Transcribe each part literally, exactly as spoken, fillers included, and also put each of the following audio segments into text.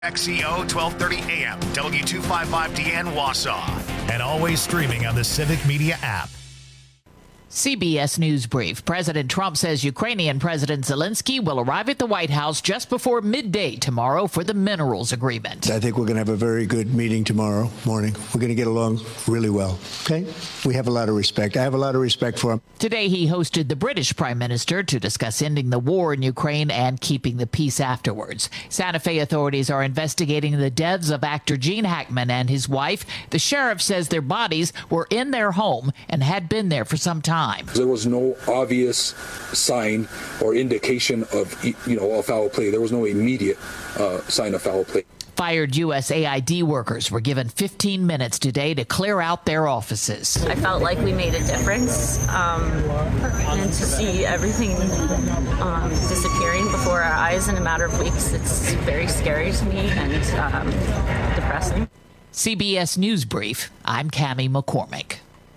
X C O twelve thirty A M, W two fifty-five D N Wausau, and always streaming on the Civic Media app. C B S News Brief. President Trump says Ukrainian President Zelensky will arrive at the White House just before midday tomorrow for the minerals agreement. I think we're going to have a very good meeting tomorrow morning. We're going to get along really well. Okay? We have a lot of respect. I have a lot of respect for him. Today, he hosted the British Prime Minister to discuss ending the war in Ukraine and keeping the peace afterwards. Santa Fe authorities are investigating the deaths of actor Gene Hackman and his wife. The sheriff says their bodies were in their home and had been there for some time. There was no obvious sign or indication of, you know, a foul play. There was no immediate uh, sign of foul play. Fired U S A I D workers were given fifteen minutes today to clear out their offices. I felt like we made a difference, um, and to see everything um, disappearing before our eyes in a matter of weeks, it's very scary to me and um, depressing. C B S News Brief, I'm Cammie McCormick.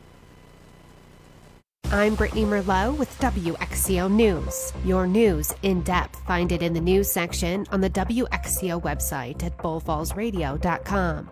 I'm Brittany Merlot with W X C O News. Your news in depth. Find it in the news section on the W X C O website at bull falls radio dot com.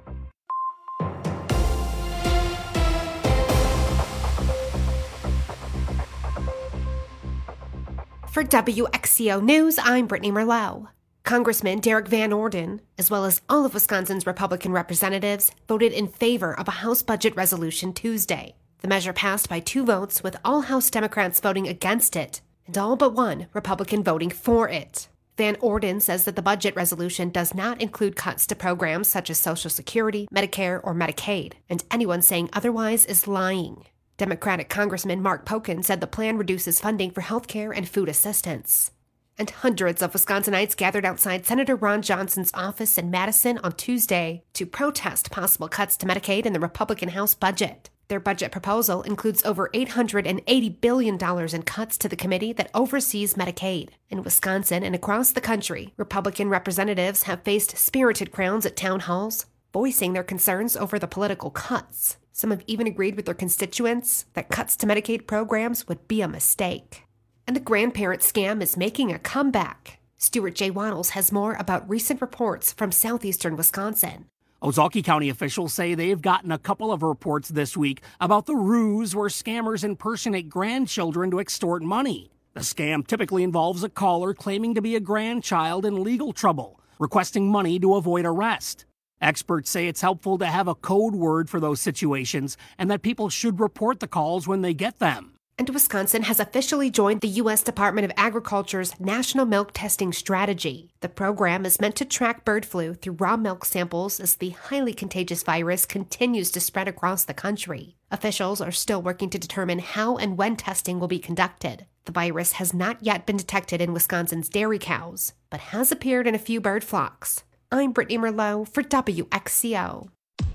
For W X C O News, I'm Brittany Merlot. Congressman Derek Van Orden, as well as all of Wisconsin's Republican representatives, voted in favor of a House budget resolution Tuesday. The measure passed by two votes, with all House Democrats voting against it, and all but one Republican voting for it. Van Orden says that the budget resolution does not include cuts to programs such as Social Security, Medicare, or Medicaid, and anyone saying otherwise is lying. Democratic Congressman Mark Pocan said the plan reduces funding for health care and food assistance. And hundreds of Wisconsinites gathered outside Senator Ron Johnson's office in Madison on Tuesday to protest possible cuts to Medicaid in the Republican House budget. Their budget proposal includes over eight hundred eighty billion dollars in cuts to the committee that oversees Medicaid. In Wisconsin and across the country, Republican representatives have faced spirited crowds at town halls, voicing their concerns over the political cuts. Some have even agreed with their constituents that cuts to Medicaid programs would be a mistake. And the grandparent scam is making a comeback. Stuart J. Waddles has more about recent reports from southeastern Wisconsin. Ozaukee County officials say they've gotten a couple of reports this week about the ruse where scammers impersonate grandchildren to extort money. The scam typically involves a caller claiming to be a grandchild in legal trouble, requesting money to avoid arrest. Experts say it's helpful to have a code word for those situations and that people should report the calls when they get them. And Wisconsin has officially joined the U S Department of Agriculture's National Milk Testing Strategy. The program is meant to track bird flu through raw milk samples as the highly contagious virus continues to spread across the country. Officials are still working to determine how and when testing will be conducted. The virus has not yet been detected in Wisconsin's dairy cows, but has appeared in a few bird flocks. I'm Brittany Merlot for W X C O.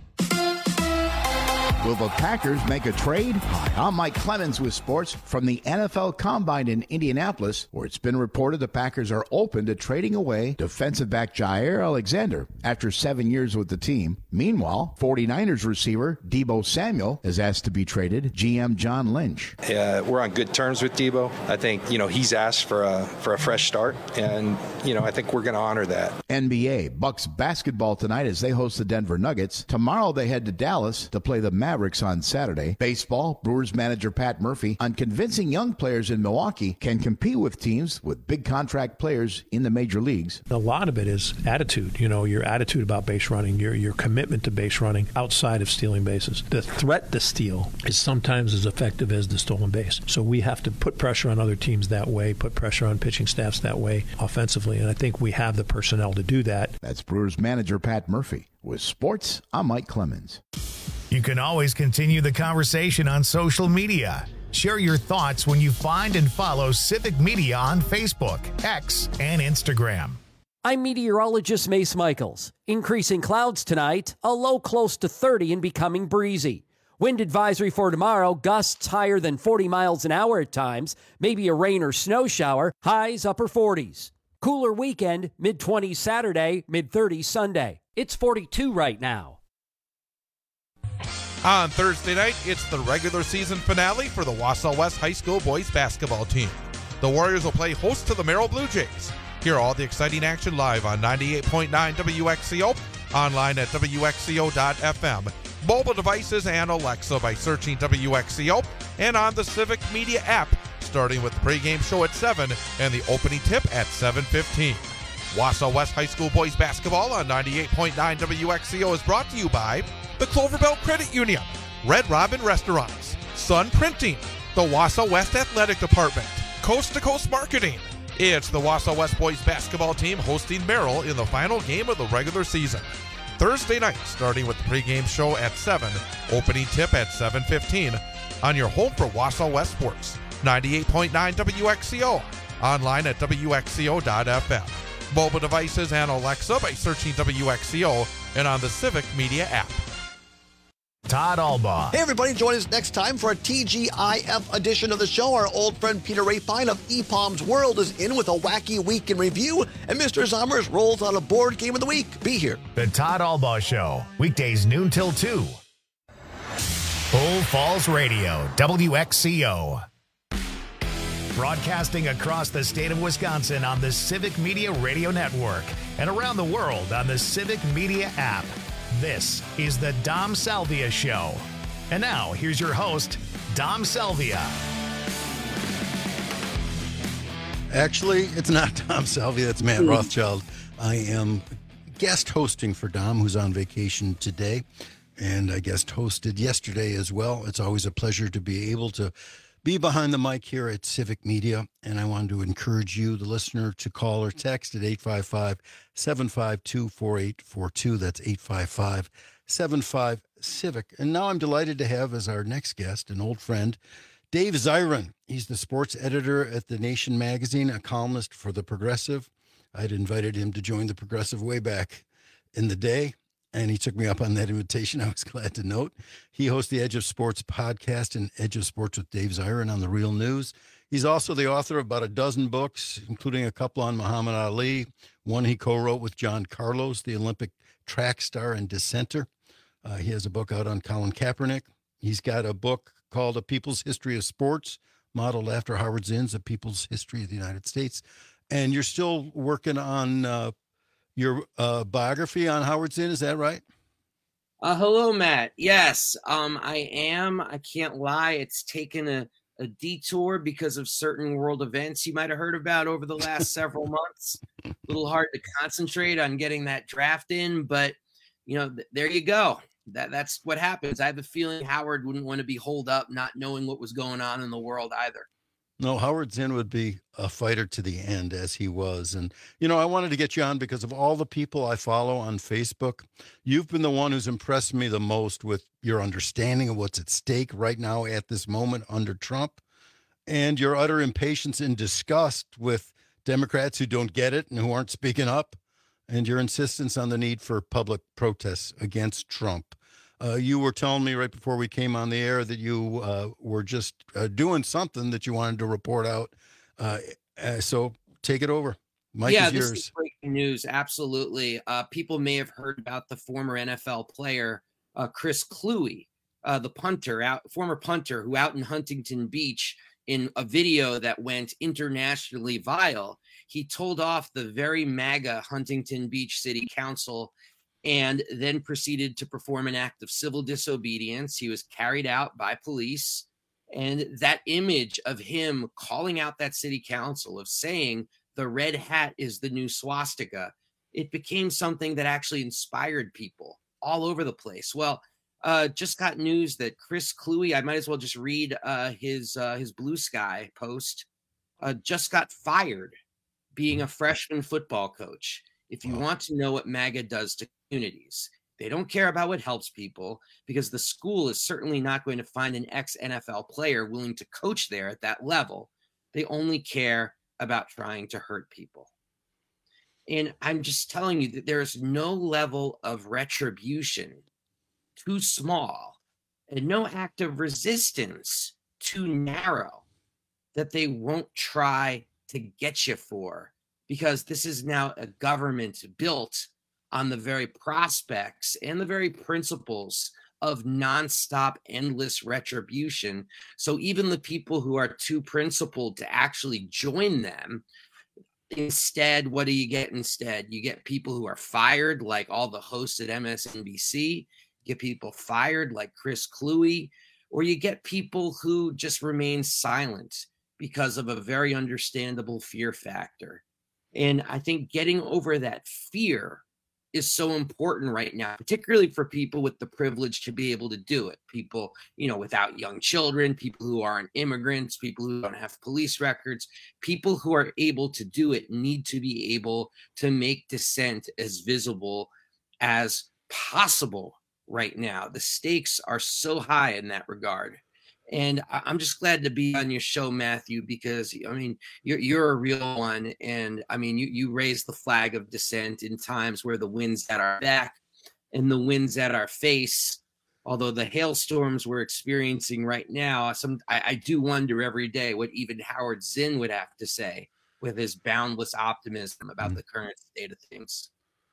Will the Packers make a trade? Hi, I'm Mike Clemens with sports from the N F L Combine in Indianapolis, where it's been reported the Packers are open to trading away defensive back Jair Alexander after seven years with the team. Meanwhile, forty-niners receiver Deebo Samuel is asked to be traded. G M John Lynch. Uh, we're on good terms with Deebo. I think, you know, he's asked for a for a fresh start, and, you know, I think we're going to honor that. N B A, Bucks basketball tonight as they host the Denver Nuggets. Tomorrow they head to Dallas to play the Mavericks on Saturday. Baseball, Brewers manager Pat Murphy on convincing young players in Milwaukee can compete with teams with big contract players in the major leagues. A lot of it is attitude, you know, your attitude about base running, your your commitment to base running outside of stealing bases. The threat to steal is sometimes as effective as the stolen base. So we have to put pressure on other teams that way, put pressure on pitching staffs that way offensively, and I think we have the personnel to do that. That's Brewers manager Pat Murphy. With sports, I'm Mike Clemens. You can always continue the conversation on social media. Share your thoughts when you find and follow Civic Media on Facebook, X, and Instagram. I'm meteorologist Mace Michaels. Increasing clouds tonight, a low close to thirty and becoming breezy. Wind advisory for tomorrow, gusts higher than forty miles an hour at times, maybe a rain or snow shower, highs upper forties. Cooler weekend, mid twenties Saturday, mid thirties Sunday. It's forty-two right now. On Thursday night, it's the regular season finale for the Wausau West High School boys basketball team. The Warriors will play host to the Merrill Blue Jays. Hear all the exciting action live on ninety-eight point nine W X C O, online at W X C O dot F M, mobile devices and Alexa by searching W X C O, and on the Civic Media app, starting with the pregame show at seven and the opening tip at seven fifteen. Wausau West High School boys basketball on ninety-eight point nine W X C O is brought to you by the Clover Belt Credit Union, Red Robin Restaurants, Sun Printing, the Wausau West Athletic Department, Coast to Coast Marketing. It's the Wausau West boys basketball team hosting Merrill in the final game of the regular season. Thursday night, starting with the pregame show at seven, opening tip at seven fifteen, on your home for Wausau West Sports, ninety-eight point nine W X C O, online at W X C O dot F M. Mobile devices and Alexa by searching W X C O and on the Civic Media app. Todd Albaugh. Hey, everybody, join us next time for a T G I F edition of the show. Our old friend Peter Rafine of E P O M's World is in with a wacky week in review, and Mister Zommers rolls out a board game of the week. Be here. The Todd Albaugh Show, weekdays noon till two. Bull Falls Radio, W X C O. Broadcasting across the state of Wisconsin on the Civic Media Radio Network and around the world on the Civic Media app. This is the Dom Salvia Show. And now, here's your host, Dom Salvia. Actually, it's not Dom Salvia, it's Matt Rothschild. I am guest hosting for Dom, who's on vacation today, and I guest hosted yesterday as well. It's always a pleasure to be able to be behind the mic here at Civic Media, and I wanted to encourage you, the listener, to call or text at eight five five, seven five two, four eight four two. That's eight five five, seven five, CIVIC. And now I'm delighted to have as our next guest an old friend, Dave Zirin. He's the sports editor at The Nation magazine, a columnist for The Progressive. I'd invited him to join The Progressive way back in the day, and he took me up on that invitation. I was glad to note. He hosts the Edge of Sports podcast and Edge of Sports with Dave Zirin on The Real News. He's also the author of about a dozen books, including a couple on Muhammad Ali. One he co-wrote with John Carlos, the Olympic track star and dissenter. Uh, he has a book out on Colin Kaepernick. He's got a book called A People's History of Sports, modeled after Howard Zinn's A People's History of the United States. And you're still working on uh, your uh, biography on Howard Zinn, is that right? Uh, hello, Matt. Yes, um, I am. I can't lie. It's taken a, a detour because of certain world events you might have heard about over the last several months. A little hard to concentrate on getting that draft in, but, you know, th- there you go. That That's what happens. I have a feeling Howard wouldn't want to be holed up not knowing what was going on in the world either. No, Howard Zinn would be a fighter to the end, as he was. And, you know, I wanted to get you on because of all the people I follow on Facebook. You've been the one who's impressed me the most with your understanding of what's at stake right now at this moment under Trump, and your utter impatience and disgust with Democrats who don't get it and who aren't speaking up, and your insistence on the need for public protests against Trump. Uh, you were telling me right before we came on the air that you uh, were just uh, doing something that you wanted to report out. Uh, uh, so take it over. Mike yeah, is this yours. is breaking news. Absolutely. Uh, people may have heard about the former N F L player, uh, Chris Kluwe, uh, the punter, out, former punter who out in Huntington Beach in a video that went internationally viral. He told off the very MAGA Huntington Beach City Council and then proceeded to perform an act of civil disobedience. He was carried out by police. And that image of him calling out that city council, of saying the red hat is the new swastika, it became something that actually inspired people all over the place. Well, uh, just got news that Chris Kluwe, I might as well just read uh, his, uh, his Blue Sky post, uh, just got fired being a freshman football coach. If you want to know what MAGA does to communities, they don't care about what helps people, because the school is certainly not going to find an ex-N F L player willing to coach there at that level. They only care about trying to hurt people. And I'm just telling you that there is no level of retribution too small and no act of resistance too narrow that they won't try to get you for. Because this is now a government built on the very prospects and the very principles of nonstop, endless retribution. So even the people who are too principled to actually join them instead, what do you get instead? You get people who are fired, like all the hosts at M S N B C, you get people fired like Chris Cluey, or you get people who just remain silent because of a very understandable fear factor. And I think getting over that fear is so important right now, particularly for people with the privilege to be able to do it. People, you know, without young children, people who aren't immigrants, people who don't have police records, people who are able to do it need to be able to make dissent as visible as possible right now. The stakes are so high in that regard. And I'm just glad to be on your show, Matthew, because, I mean, you're you're a real one. And, I mean, you, you raise the flag of dissent in times where the wind's at our back and the wind's at our face. Although the hailstorms we're experiencing right now, some I, I do wonder every day what even Howard Zinn would have to say with his boundless optimism about mm. the current state of things.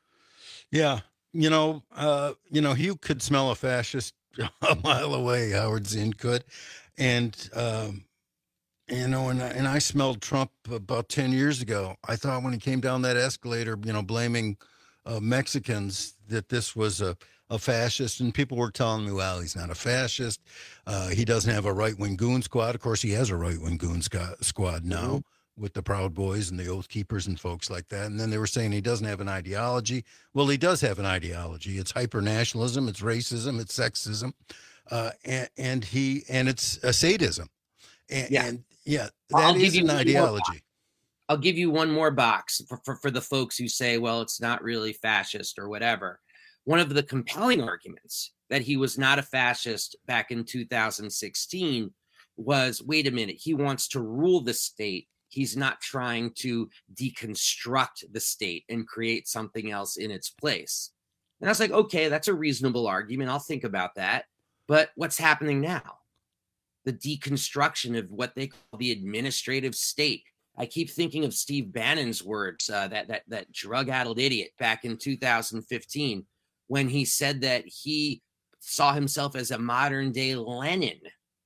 Yeah. You know, uh, you know, he could smell a fascist a mile away. Howard Zinn could. And, um, you know, and, and I smelled Trump about ten years ago. I thought when he came down that escalator, you know, blaming uh, Mexicans, that this was a, a fascist. And people were telling me, well, he's not a fascist. Uh, he doesn't have a right-wing goon squad. Of course, he has a right-wing goon sc- squad now. Mm-hmm. with the Proud Boys and the Oath Keepers and folks like that. And then they were saying he doesn't have an ideology. Well, he does have an ideology. It's hyper-nationalism, it's racism, it's sexism, uh, and, and he and it's a sadism. And yeah, and, yeah that I'll is an ideology. I'll give you one more box for, for, for the folks who say, well, it's not really fascist or whatever. One of the compelling arguments that he was not a fascist back in two thousand sixteen was, wait a minute, he wants to rule the state. He's not trying to deconstruct the state and create something else in its place. And I was like, okay, that's a reasonable argument. I'll think about that. But what's happening now? The deconstruction of what they call the administrative state. I keep thinking of Steve Bannon's words, uh, that, that, that drug-addled idiot back in two thousand fifteen, when he said that he saw himself as a modern-day Lenin,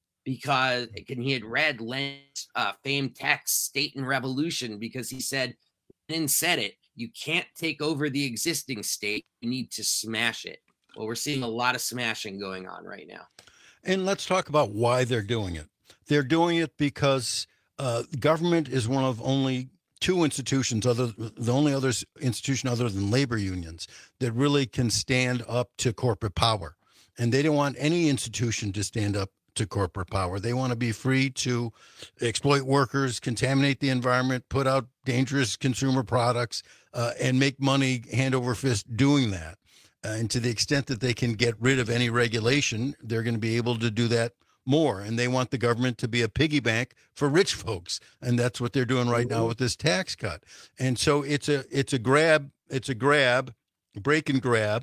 because and he had read Lenin's uh, famed text, State and Revolution, because he said, Lenin said it, you can't take over the existing state, you need to smash it. Well, we're seeing a lot of smashing going on right now. And let's talk about why they're doing it. They're doing it because uh, government is one of only two institutions, other the only other institution other than labor unions, that really can stand up to corporate power. And they don't want any institution to stand up to corporate power. They want to be free to exploit workers, contaminate the environment, put out dangerous consumer products, uh, and make money hand over fist doing that. Uh, and to the extent that they can get rid of any regulation, they're going to be able to do that more. And they want the government to be a piggy bank for rich folks. And that's what they're doing right now with this tax cut. And so it's a it's a grab, it's a grab, break and grab.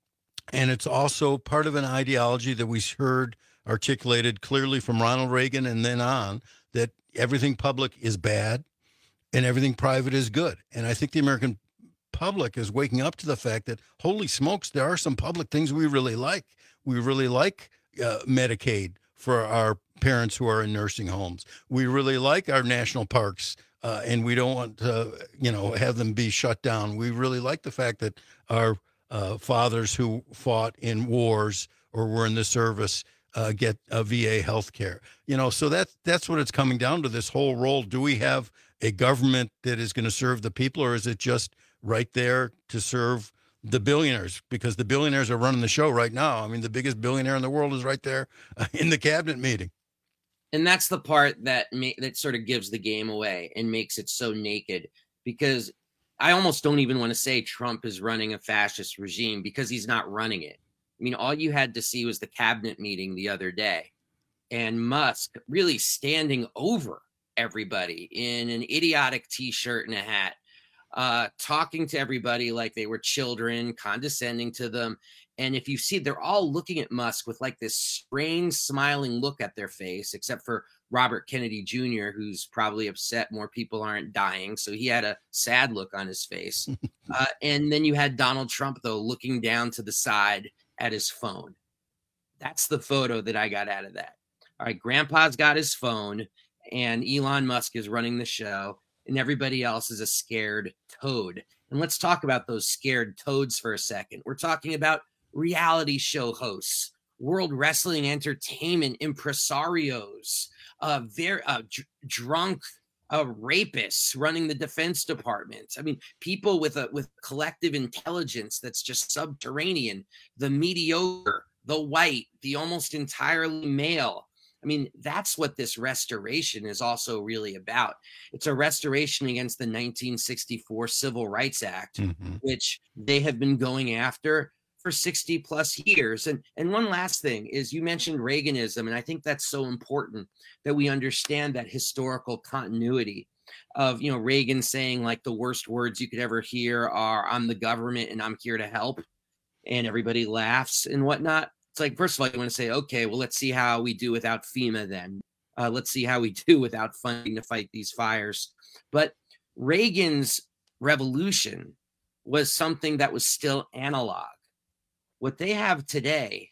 And it's also part of an ideology that we heard articulated clearly from Ronald Reagan and then on, that everything public is bad and everything private is good. And I think the American public is waking up to the fact that, holy smokes, there are some public things we really like. We really like uh, Medicaid for our parents who are in nursing homes. We really like our national parks, uh, and we don't want to, you know, have them be shut down. We really like the fact that our uh, fathers who fought in wars or were in the service Uh, get a V A health care. You know, so that's, that's what it's coming down to, this whole role. Do we have a government that is going to serve the people, or is it just right there to serve the billionaires? Because the billionaires are running the show right now. I mean, the biggest billionaire in the world is right there uh, in the cabinet meeting. And that's the part that ma- that sort of gives the game away and makes it so naked, because I almost don't even want to say Trump is running a fascist regime, because he's not running it. I mean, all you had to see was the cabinet meeting the other day, and Musk really standing over everybody in an idiotic T-shirt and a hat, uh, talking to everybody like they were children, condescending to them. And if you see, they're all looking at Musk with like this strange smiling look at their face, except for Robert Kennedy Junior, who's probably upset more people aren't dying. So he had a sad look on his face. uh, and then you had Donald Trump, though, looking down to the side at his phone. That's the photo that I got out of that. All right, Grandpa's got his phone, and Elon Musk is running the show, and everybody else is a scared toad. And let's talk about those scared toads for a second. We're talking about reality show hosts, World Wrestling Entertainment impresarios, uh, very uh, dr- drunk uh, rapists running the Defense Department. I mean, people with a with collective intelligence that's just subterranean, the mediocre, the white, the almost entirely male. I mean, that's what this restoration is also really about. It's a restoration against the nineteen sixty-four Civil Rights Act, mm-hmm. which they have been going after for sixty plus years. And, and one last thing is, you mentioned Reaganism, and I think that's so important that we understand that historical continuity of, you know, Reagan saying like the worst words you could ever hear are, "I'm the government and I'm here to help," and everybody laughs and whatnot. It's like, first of all, you want to say, okay, well, let's see how we do without FEMA then. Uh, let's see how we do without funding to fight these fires. But Reagan's revolution was something that was still analog. What they have today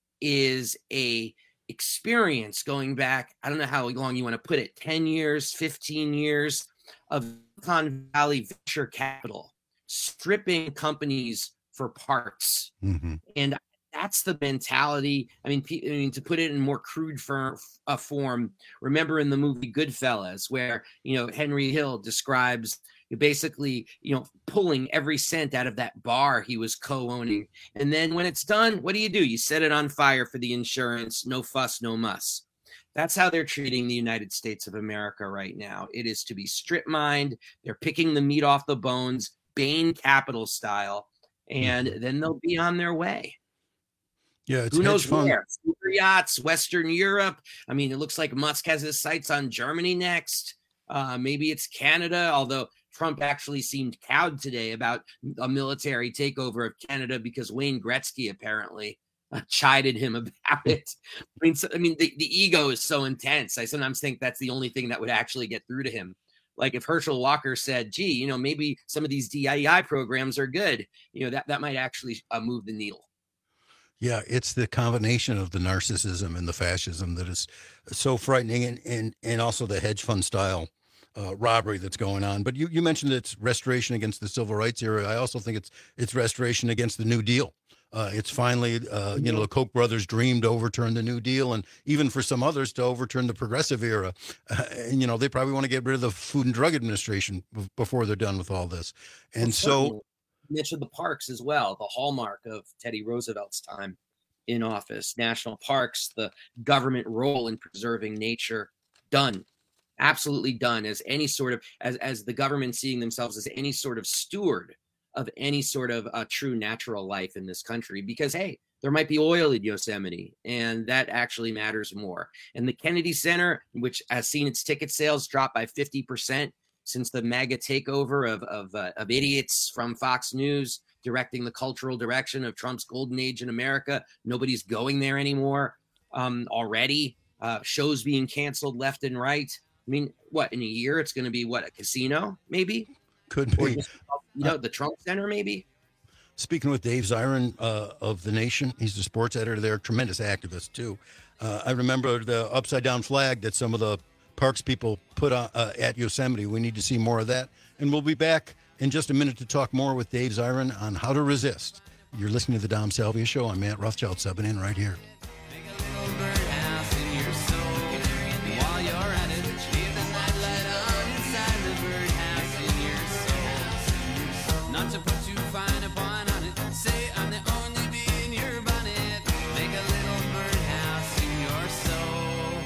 is a experience going back, I don't know how long you want to put it, ten years, fifteen years of Silicon Valley venture capital, stripping companies for parts. Mm-hmm. And that's the mentality. I mean, I mean, to put it in more crude for, uh, form, remember in the movie Goodfellas, where, you know, Henry Hill describes basically, you know, pulling every cent out of that bar he was co-owning. And then when it's done, what do you do? You set it on fire for the insurance. No fuss, no muss. That's how they're treating the United States of America right now. It is to be strip mined. They're picking the meat off the bones, Bain Capital style, and then they'll be on their way. Yeah, it's who knows where? Super yachts, Western Europe. I mean, it looks like Musk has his sights on Germany next. Uh, maybe it's Canada, although Trump actually seemed cowed today about a military takeover of Canada because Wayne Gretzky apparently uh, chided him about it. I mean, so, I mean, the, the ego is so intense. I sometimes think that's the only thing that would actually get through to him. Like if Herschel Walker said, gee, you know, maybe some of these D E I programs are good, you know, that, that might actually uh, move the needle. Yeah, it's the combination of the narcissism and the fascism that is so frightening, and and, and also the hedge fund style uh, robbery that's going on. But you, you mentioned it's restoration against the civil rights era. I also think it's it's restoration against the New Deal. Uh, it's finally, uh, you know, the Koch brothers dreamed to overturn the New Deal, and even for some others to overturn the progressive era. Uh, and, you know, they probably want to get rid of the Food and Drug Administration b- before they're done with all this. And well, so... mentioned the parks as well, the hallmark of Teddy Roosevelt's time in office. National parks, the government role in preserving nature, done, absolutely done as any sort of, as, as the government seeing themselves as any sort of steward of any sort of uh, true natural life in this country. Because, hey, there might be oil in Yosemite, and that actually matters more. And the Kennedy Center, which has seen its ticket sales drop by fifty percent, since the MAGA takeover of of, uh, of idiots from Fox News directing the cultural direction of Trump's golden age in America. Nobody's going there anymore um, already. Uh, shows being canceled left and right. I mean, what, in a year it's going to be, what, a casino maybe? Could be. Just, you know, the Trump Center maybe? Speaking with Dave Zirin uh, of The Nation, he's the sports editor there, tremendous activist too. Uh, I remember the upside down flag that some of the parks people put on, uh, at Yosemite. We need to see more of that. And we'll be back in just a minute to talk more with Dave Zirin on how to resist. You're listening to the Dom Salvia Show. I'm Matt Rothschild, subbing in right here. Not to put too fine a point on it, say I'm the only bee in your bonnet. Make a little birdhouse in your soul.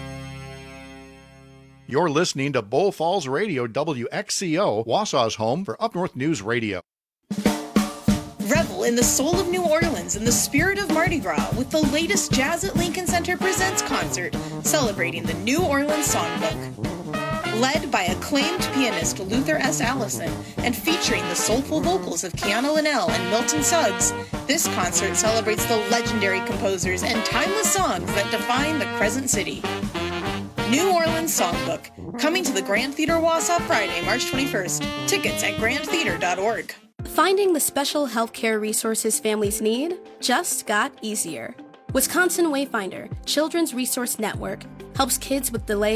You're listening to Bull Falls Radio, W X C O, Wausau's home for Up North News Radio. Revel in the soul of New Orleans and the spirit of Mardi Gras with the latest Jazz at Lincoln Center Presents concert, celebrating the New Orleans Songbook. Led by acclaimed pianist Luther S. Allison and featuring the soulful vocals of Kiana Linnell and Milton Suggs, this concert celebrates the legendary composers and timeless songs that define the Crescent City. New Orleans Songbook, coming to the Grand Theater Wausau Friday, March twenty-first. Tickets at grand theater dot org. Finding the special healthcare resources families need just got easier. Wisconsin Wayfinder, Children's Resource Network, helps kids with delays,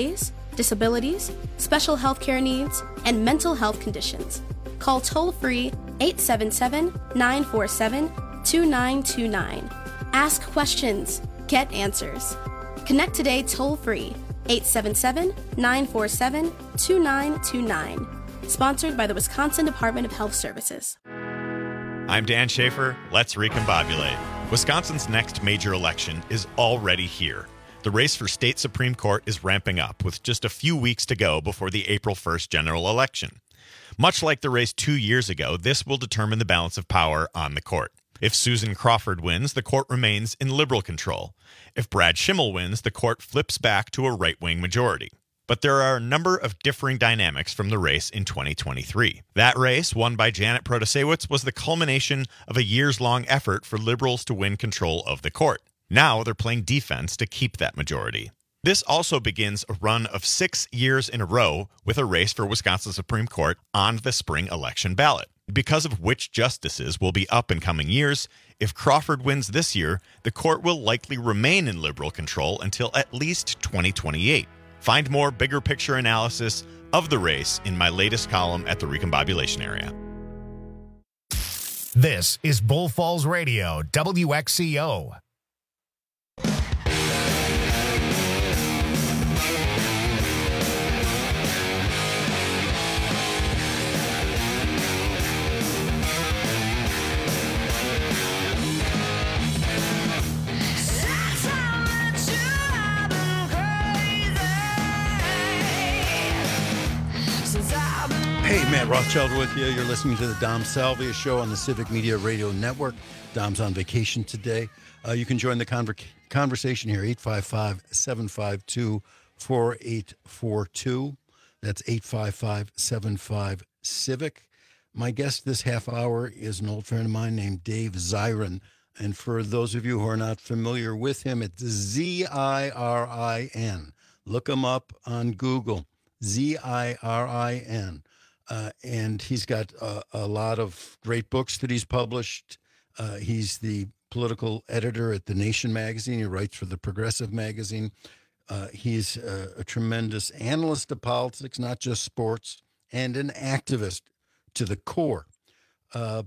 disabilities, special health care needs, and mental health conditions. Call toll-free eight seven seven, nine four seven, two nine two nine. Ask questions. Get answers. Connect today toll-free eight seven seven, nine four seven, two nine two nine. Sponsored by the Wisconsin Department of Health Services. I'm Dan Schaefer. Let's recombobulate. Wisconsin's next major election is already here. The race for state Supreme Court is ramping up with just a few weeks to go before the April first general election. Much like the race two years ago, this will determine the balance of power on the court. If Susan Crawford wins, the court remains in liberal control. If Brad Schimmel wins, the court flips back to a right-wing majority. But there are a number of differing dynamics from the race in twenty twenty-three. That race, won by Janet Protasiewicz, was the culmination of a years-long effort for liberals to win control of the court. Now they're playing defense to keep that majority. This also begins a run of six years in a row with a race for Wisconsin Supreme Court on the spring election ballot. Because of which justices will be up in coming years, if Crawford wins this year, the court will likely remain in liberal control until at least twenty twenty-eight. Find more bigger picture analysis of the race in my latest column at the Recombobulation Area. This is Bull Falls Radio, W X C O. Hey, Matt Rothschild with you. You're listening to the Dom Salvia Show on the Civic Media Radio Network. Dom's on vacation today. Uh, you can join the conver- conversation here, eight five five, seven five two, four eight four two. That's eight five five, seven five, CIVIC. My guest this half hour is an old friend of mine named Dave Zirin. And for those of you who are not familiar with him, it's Z I R I N. Look him up on Google, Z I R I N. Uh, and he's got uh, a lot of great books that he's published. Uh, he's the political editor at The Nation magazine. He writes for the Progressive magazine. Uh, he's a, a tremendous analyst of politics, not just sports, and an activist to the core. Uh,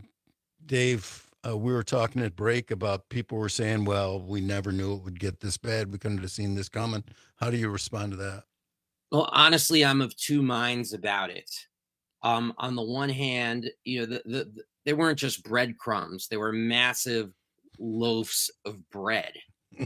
Dave, uh, we were talking at break about people were saying, well, we never knew it would get this bad. We couldn't have seen this coming. How do you respond to that? Well, honestly, I'm of two minds about it. Um, on the one hand, you know, the, the, the, they weren't just breadcrumbs. They were massive loaves of bread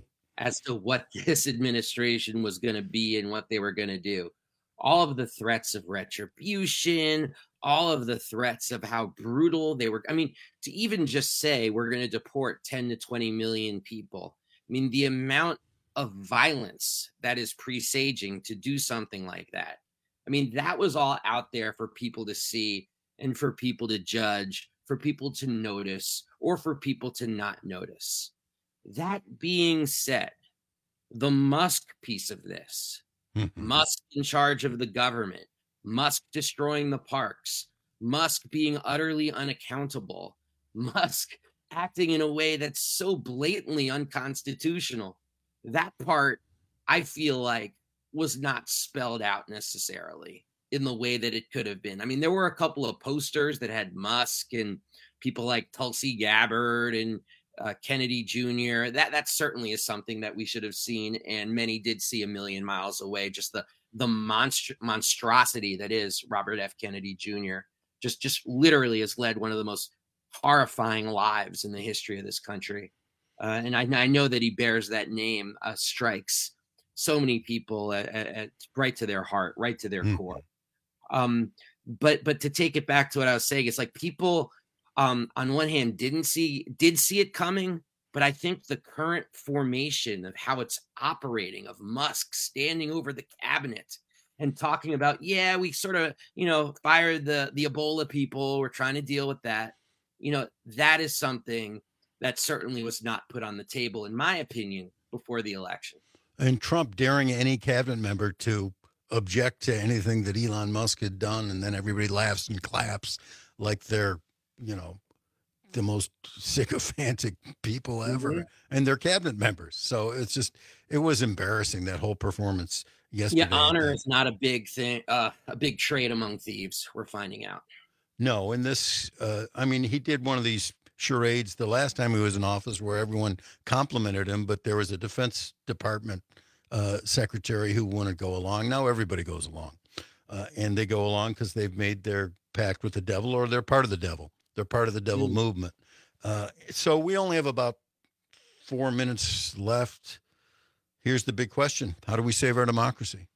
as to what this administration was going to be and what they were going to do. All of the threats of retribution, all of the threats of how brutal they were. I mean, to even just say we're going to deport ten to twenty million people. I mean, the amount of violence that is presaging to do something like that. I mean, that was all out there for people to see and for people to judge, for people to notice, or for people to not notice. That being said, the Musk piece of this, Musk in charge of the government, Musk destroying the parks, Musk being utterly unaccountable, Musk acting in a way that's so blatantly unconstitutional. That part, I feel like, was not spelled out necessarily in the way that it could have been. I mean, there were a couple of posters that had Musk and people like Tulsi Gabbard and uh, Kennedy Junior That that certainly is something that we should have seen, and many did see a million miles away. Just the the monstr- monstrosity that is Robert F. Kennedy Junior Just just literally has led one of the most horrifying lives in the history of this country. Uh, and I, I know that he bears that name, uh, strikes so many people at, at, at right to their heart, right to their mm. core. Um, but but to take it back to what I was saying, it's like people um, on one hand didn't see did see it coming, but I think the current formation of how it's operating, of Musk standing over the cabinet and talking about, yeah, we sort of, you know, fired the the Ebola people. We're trying to deal with that. You know, that is something that certainly was not put on the table, in my opinion, before the election. And Trump daring any cabinet member to object to anything that Elon Musk had done, and then everybody laughs and claps like they're, you know, the most sycophantic people ever, mm-hmm. and they're cabinet members. So it's just, it was embarrassing, that whole performance yesterday. Yeah, honor is not a big thing, uh, a big trait among thieves, we're finding out. No, and this, uh, I mean, he did one of these charades the last time he was in office where everyone complimented him, but there was a Defense Department uh, secretary who wouldn't go along. Now everybody goes along, uh, and they go along because they've made their pact with the devil, or they're part of the devil. They're part of the devil mm. movement. Uh, so we only have about four minutes left. Here's the big question. How do we save our democracy?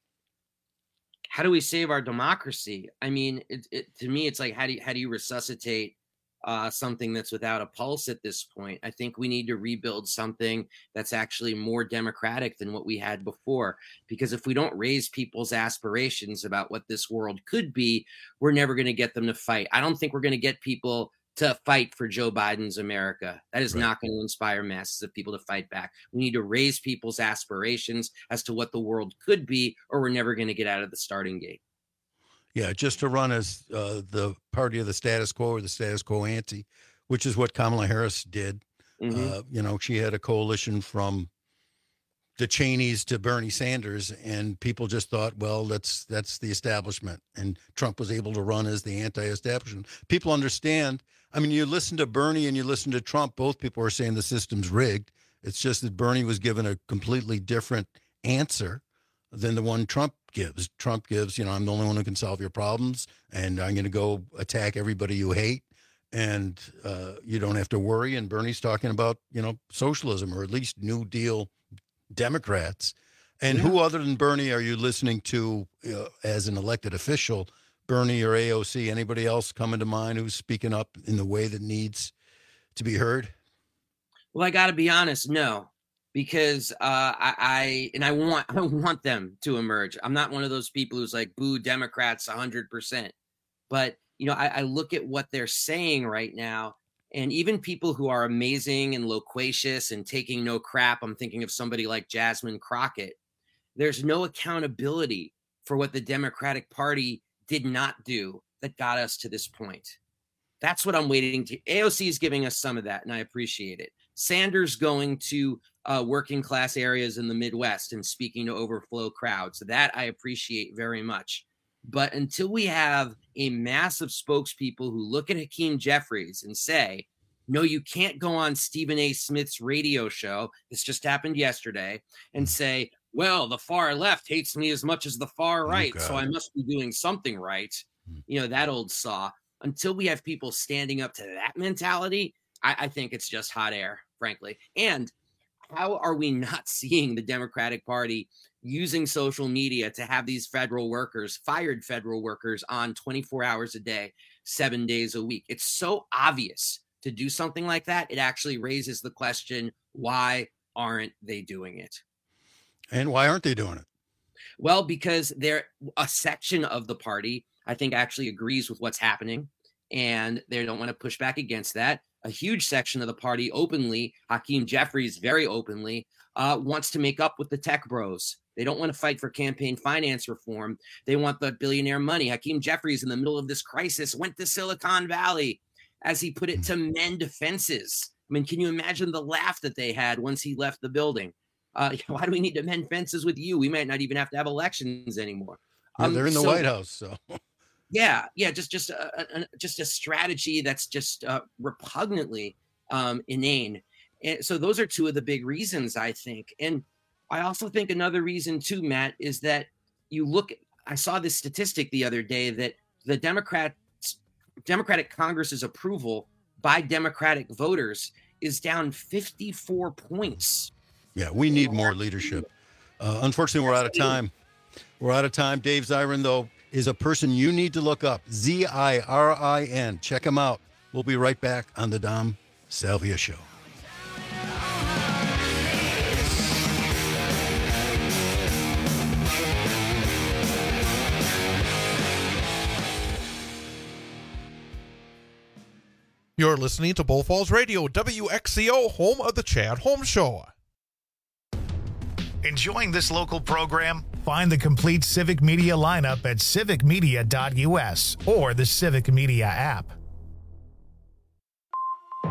How do we save our democracy? I mean, it, it, to me, it's like, how do you, how do you resuscitate uh, something that's without a pulse at this point? I think we need to rebuild something that's actually more democratic than what we had before. Because if we don't raise people's aspirations about what this world could be, we're never going to get them to fight. I don't think we're going to get people to fight for Joe Biden's America. That is right. not going to inspire masses of people to fight back. We need to raise people's aspirations as to what the world could be, or we're never going to get out of the starting gate. Yeah, just to run as uh, the party of the status quo, or the status quo ante, which is what Kamala Harris did. Mm-hmm. Uh, you know, she had a coalition from the Cheneys to Bernie Sanders, and people just thought, well, that's that's the establishment. And Trump was able to run as the anti-establishment. People understand. I mean, you listen to Bernie and you listen to Trump, both people are saying the system's rigged. It's just that Bernie was given a completely different answer than the one Trump gives. Trump gives, you know, I'm the only one who can solve your problems, and I'm going to go attack everybody you hate, and uh, you don't have to worry. And Bernie's talking about, you know, socialism, or at least New Deal Democrats. And yeah. who other than Bernie are you listening to uh, as an elected official? Bernie or A O C? Anybody else coming to mind who's speaking up in the way that needs to be heard? Well, I got to be honest, no. Because uh, I, I and I want I want them to emerge. I'm not one of those people who's like, boo Democrats one hundred percent. But, you know, I, I look at what they're saying right now, and even people who are amazing and loquacious and taking no crap, I'm thinking of somebody like Jasmine Crockett. There's no accountability for what the Democratic Party did not do that got us to this point. That's what I'm waiting to. A O C is giving us some of that, and I appreciate it. Sanders going to uh, working class areas in the Midwest and speaking to overflow crowds. That I appreciate very much. But until we have a mass of spokespeople who look at Hakeem Jeffries and say, no, you can't go on Stephen A. Smith's radio show, this just happened yesterday, and say, well, the far left hates me as much as the far right, oh, so I must be doing something right. You know, that old saw. Until we have people standing up to that mentality, I, I think it's just hot air, frankly. And how are we not seeing the Democratic Party using social media to have these federal workers, fired federal workers, on twenty-four hours a day, seven days a week? It's so obvious to do something like that. It actually raises the question, why aren't they doing it? And why aren't they doing it? Well, because they're a section of the party, I think, actually agrees with what's happening, and they don't want to push back against that. A huge section of the party openly, Hakeem Jeffries very openly, uh, wants to make up with the tech bros. They don't want to fight for campaign finance reform. They want the billionaire money. Hakeem Jeffries, in the middle of this crisis, went to Silicon Valley, as he put it, to mend fences. I mean, can you imagine the laugh that they had once he left the building? Uh, why do we need to mend fences with you? We might not even have to have elections anymore. Yeah, they're in the um, so, White House, so... Yeah, yeah, just just a, a just a strategy that's just uh, repugnantly um, inane. And so those are two of the big reasons, I think. And I also think another reason too, Matt, is that you look. I saw this statistic the other day that the Democrats, Democratic Congress's approval by Democratic voters is down fifty-four points. Yeah, we need more leadership. Uh, unfortunately, we're out of time. We're out of time. Dave Zirin, though, is a person you need to look up. Z I R I N. Check him out. We'll be right back on the Dom Salvia Show. You're listening to Bull Falls Radio, W X C O, home of the Chad Holmes Show. Enjoying this local program? Find the complete Civic Media lineup at civic media dot U S or the Civic Media app.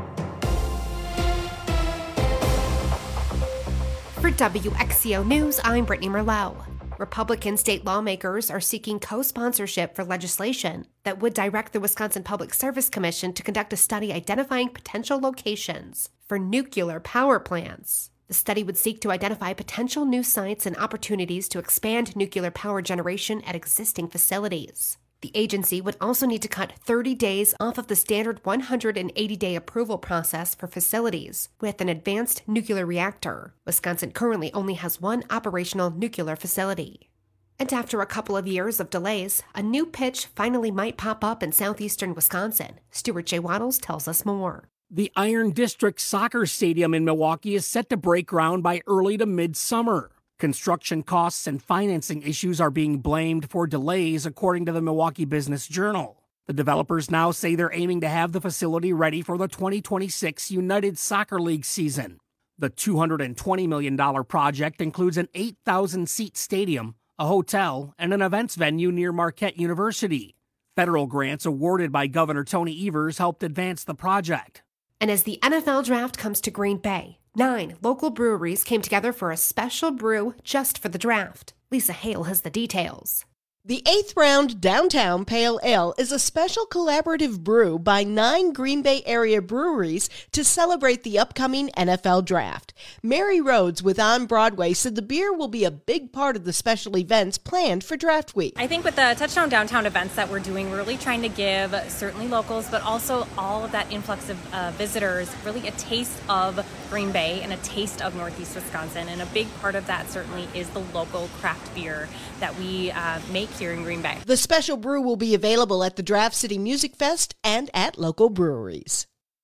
For W X C O News, I'm Brittany Merlot. Republican state lawmakers are seeking co-sponsorship for legislation that would direct the Wisconsin Public Service Commission to conduct a study identifying potential locations for nuclear power plants. The study would seek to identify potential new sites and opportunities to expand nuclear power generation at existing facilities. The agency would also need to cut thirty days off of the standard one hundred eighty day approval process for facilities with an advanced nuclear reactor. Wisconsin currently only has one operational nuclear facility. And after a couple of years of delays, a new pitch finally might pop up in southeastern Wisconsin. Stuart J. Waddles tells us more. The Iron District Soccer Stadium in Milwaukee is set to break ground by early to mid-summer. Construction costs and financing issues are being blamed for delays, according to the Milwaukee Business Journal. The developers now say they're aiming to have the facility ready for the twenty twenty-six United Soccer League season. The two hundred twenty million dollars project includes an eight thousand seat stadium, a hotel, and an events venue near Marquette University. Federal grants awarded by Governor Tony Evers helped advance the project. And as the N F L draft comes to Green Bay, nine local breweries came together for a special brew just for the draft. Lisa Hale has the details. The eighth round Downtown Pale Ale is a special collaborative brew by nine Green Bay area breweries to celebrate the upcoming N F L draft. Mary Rhodes with On Broadway said the beer will be a big part of the special events planned for draft week. I think with the Touchdown Downtown events that we're doing, we're really trying to give certainly locals, but also all of that influx of uh, visitors, really a taste of Green Bay and a taste of Northeast Wisconsin. And a big part of that certainly is the local craft beer that we uh, make here in Green Bay. The special brew will be available at the Draft City Music Fest and at local breweries.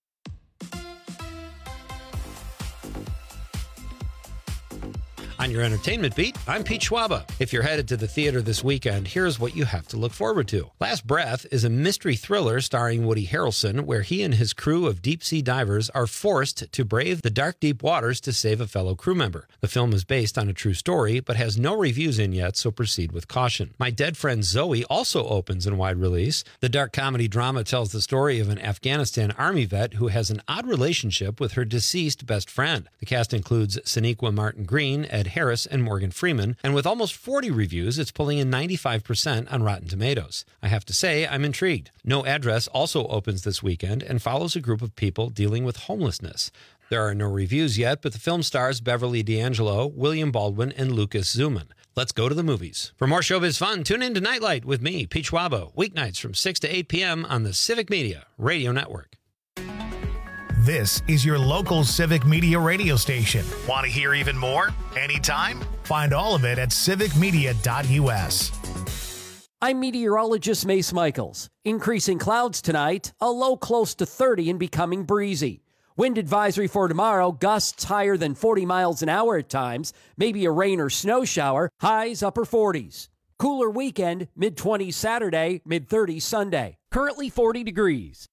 On your entertainment beat, I'm Pete Schwaba. If you're headed to the theater this weekend, here's what you have to look forward to. Last Breath is a mystery thriller starring Woody Harrelson, where he and his crew of deep-sea divers are forced to brave the dark, deep waters to save a fellow crew member. The film is based on a true story, but has no reviews in yet, so proceed with caution. My Dead Friend Zoe also opens in wide release. The dark comedy drama tells the story of an Afghanistan Army vet who has an odd relationship with her deceased best friend. The cast includes Sonequa Martin Green, Ed Harris, and Morgan Freeman, and with almost forty reviews, it's pulling in ninety-five percent on Rotten Tomatoes. I have to say, I'm intrigued. No Address also opens this weekend and follows a group of people dealing with homelessness. There are no reviews yet, but the film stars Beverly D'Angelo, William Baldwin, and Lucas Zuman. Let's go to the movies. For more showbiz fun, tune in to Nightlight with me, Pete Schwabo, weeknights from six to eight p.m. on the Civic Media Radio Network. This is your local Civic Media radio station. Want to hear even more? Anytime? Find all of it at civic media dot u s. I'm meteorologist Mace Michaels. Increasing clouds tonight, a low close to thirty and becoming breezy. Wind advisory for tomorrow, gusts higher than forty miles an hour at times, maybe a rain or snow shower, highs upper forties. Cooler weekend, mid twenties Saturday, mid thirties Sunday. Currently forty degrees.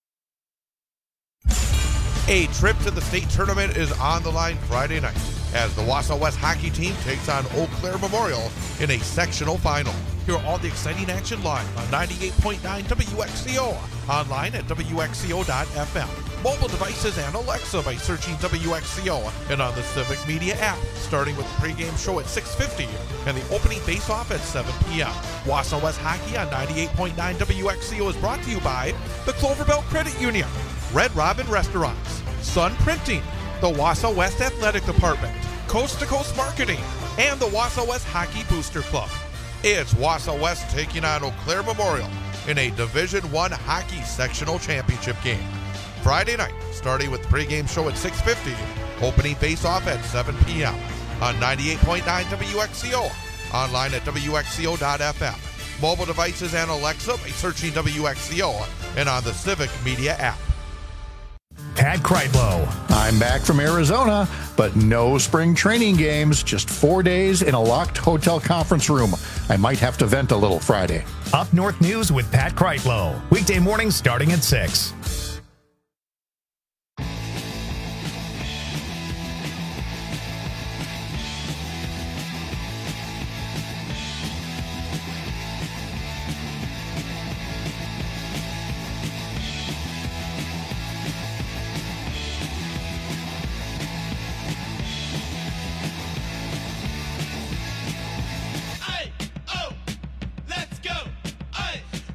A trip to the state tournament is on the line Friday night as the Wausau West hockey team takes on Eau Claire Memorial in a sectional final. Hear all the exciting action live on ninety-eight point nine W X C O, online at W X C O dot F M, mobile devices and Alexa by searching W X C O, and on the Civic Media app, starting with the pregame show at six fifty and the opening face-off at seven p.m. Wausau West Hockey on ninety-eight point nine W X C O is brought to you by the Cloverbelt Credit Union, Red Robin Restaurants, Sun Printing, the Wausau West Athletic Department, Coast to Coast Marketing, and the Wausau West Hockey Booster Club. It's Wausau West taking on Eau Claire Memorial in a Division One hockey sectional championship game. Friday night, starting with the pregame show at six fifty, opening face-off at seven p.m. on ninety-eight point nine W X C O, online at W X C O dot F M, mobile devices and Alexa by searching W X C O, and on the Civic Media app. Pat Kreitlow. I'm back from Arizona, but no spring training games, just four days in a locked hotel conference room. I might have to vent a little Friday. Up North News with Pat Kreitlow. Weekday mornings starting at six.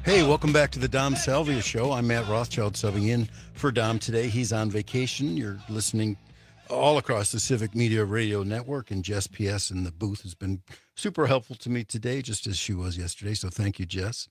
Hey, welcome back to the Dom Salvia Show. I'm Matt Rothschild subbing in for Dom today. He's on vacation. You're listening all across the Civic Media Radio Network, and Jess P S in the booth has been super helpful to me today, just as she was yesterday. So thank you, Jess.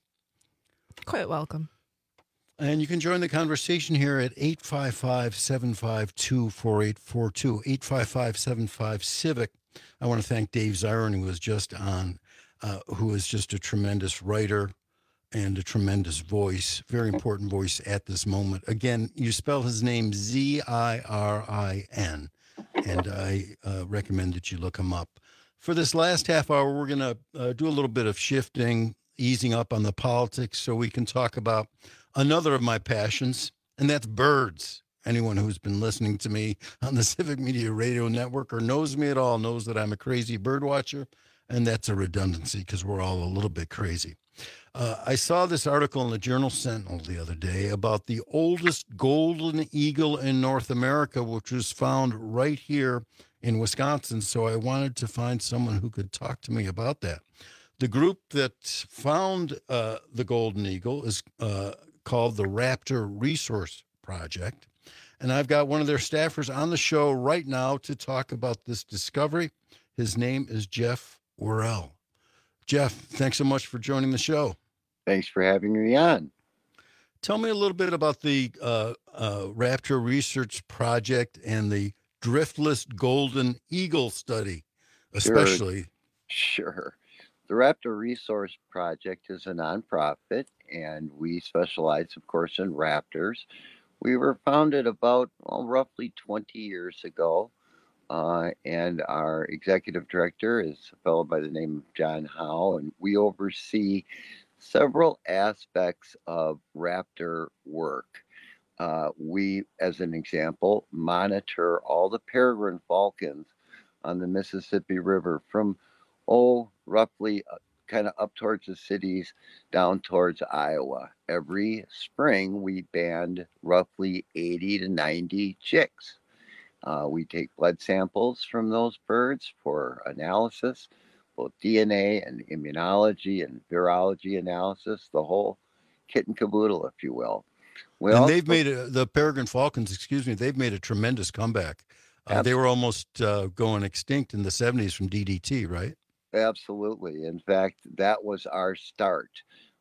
Quite welcome. And you can join the conversation here at eight five five, seven five two, four eight four two, eight five five, seven five, CIVIC. I want to thank Dave Ziron, who was just on, uh, who is just a tremendous writer and a tremendous voice, very important voice at this moment. Again, you spell his name Z I R I N, and I uh, recommend that you look him up. For this last half hour, we're going to uh, do a little bit of shifting, easing up on the politics so we can talk about another of my passions, and that's birds. Anyone who's been listening to me on the Civic Media Radio Network or knows me at all knows that I'm a crazy bird watcher, and that's a redundancy because we're all a little bit crazy. Uh, I saw this article in the Journal Sentinel the other day about the oldest golden eagle in North America, which was found right here in Wisconsin. So I wanted to find someone who could talk to me about that. The group that found uh, the golden eagle is uh, called the Raptor Resource Project. And I've got one of their staffers on the show right now to talk about this discovery. His name is Jeff Worrell. Jeff, thanks so much for joining the show. Thanks for having me on. Tell me a little bit about the uh, uh, Raptor Research Project and the Driftless Golden Eagle study, especially. Sure. sure. The Raptor Resource Project is a nonprofit, and we specialize, of course, in raptors. We were founded about well, roughly twenty years ago. Uh, and our executive director is a fellow by the name of John Howe, and we oversee several aspects of raptor work. Uh, we, as an example, monitor all the peregrine falcons on the Mississippi River from, oh, roughly uh, kind of up towards the cities down towards Iowa. Every spring, we band roughly eighty to ninety chicks. Uh, we take blood samples from those birds for analysis, both D N A and immunology and virology analysis, the whole kit and caboodle, if you will. We and also, they've made a, the peregrine falcons, excuse me, they've made a tremendous comeback. Uh, they were almost uh, going extinct in the seventies from D D T, right? Absolutely. In fact, that was our start.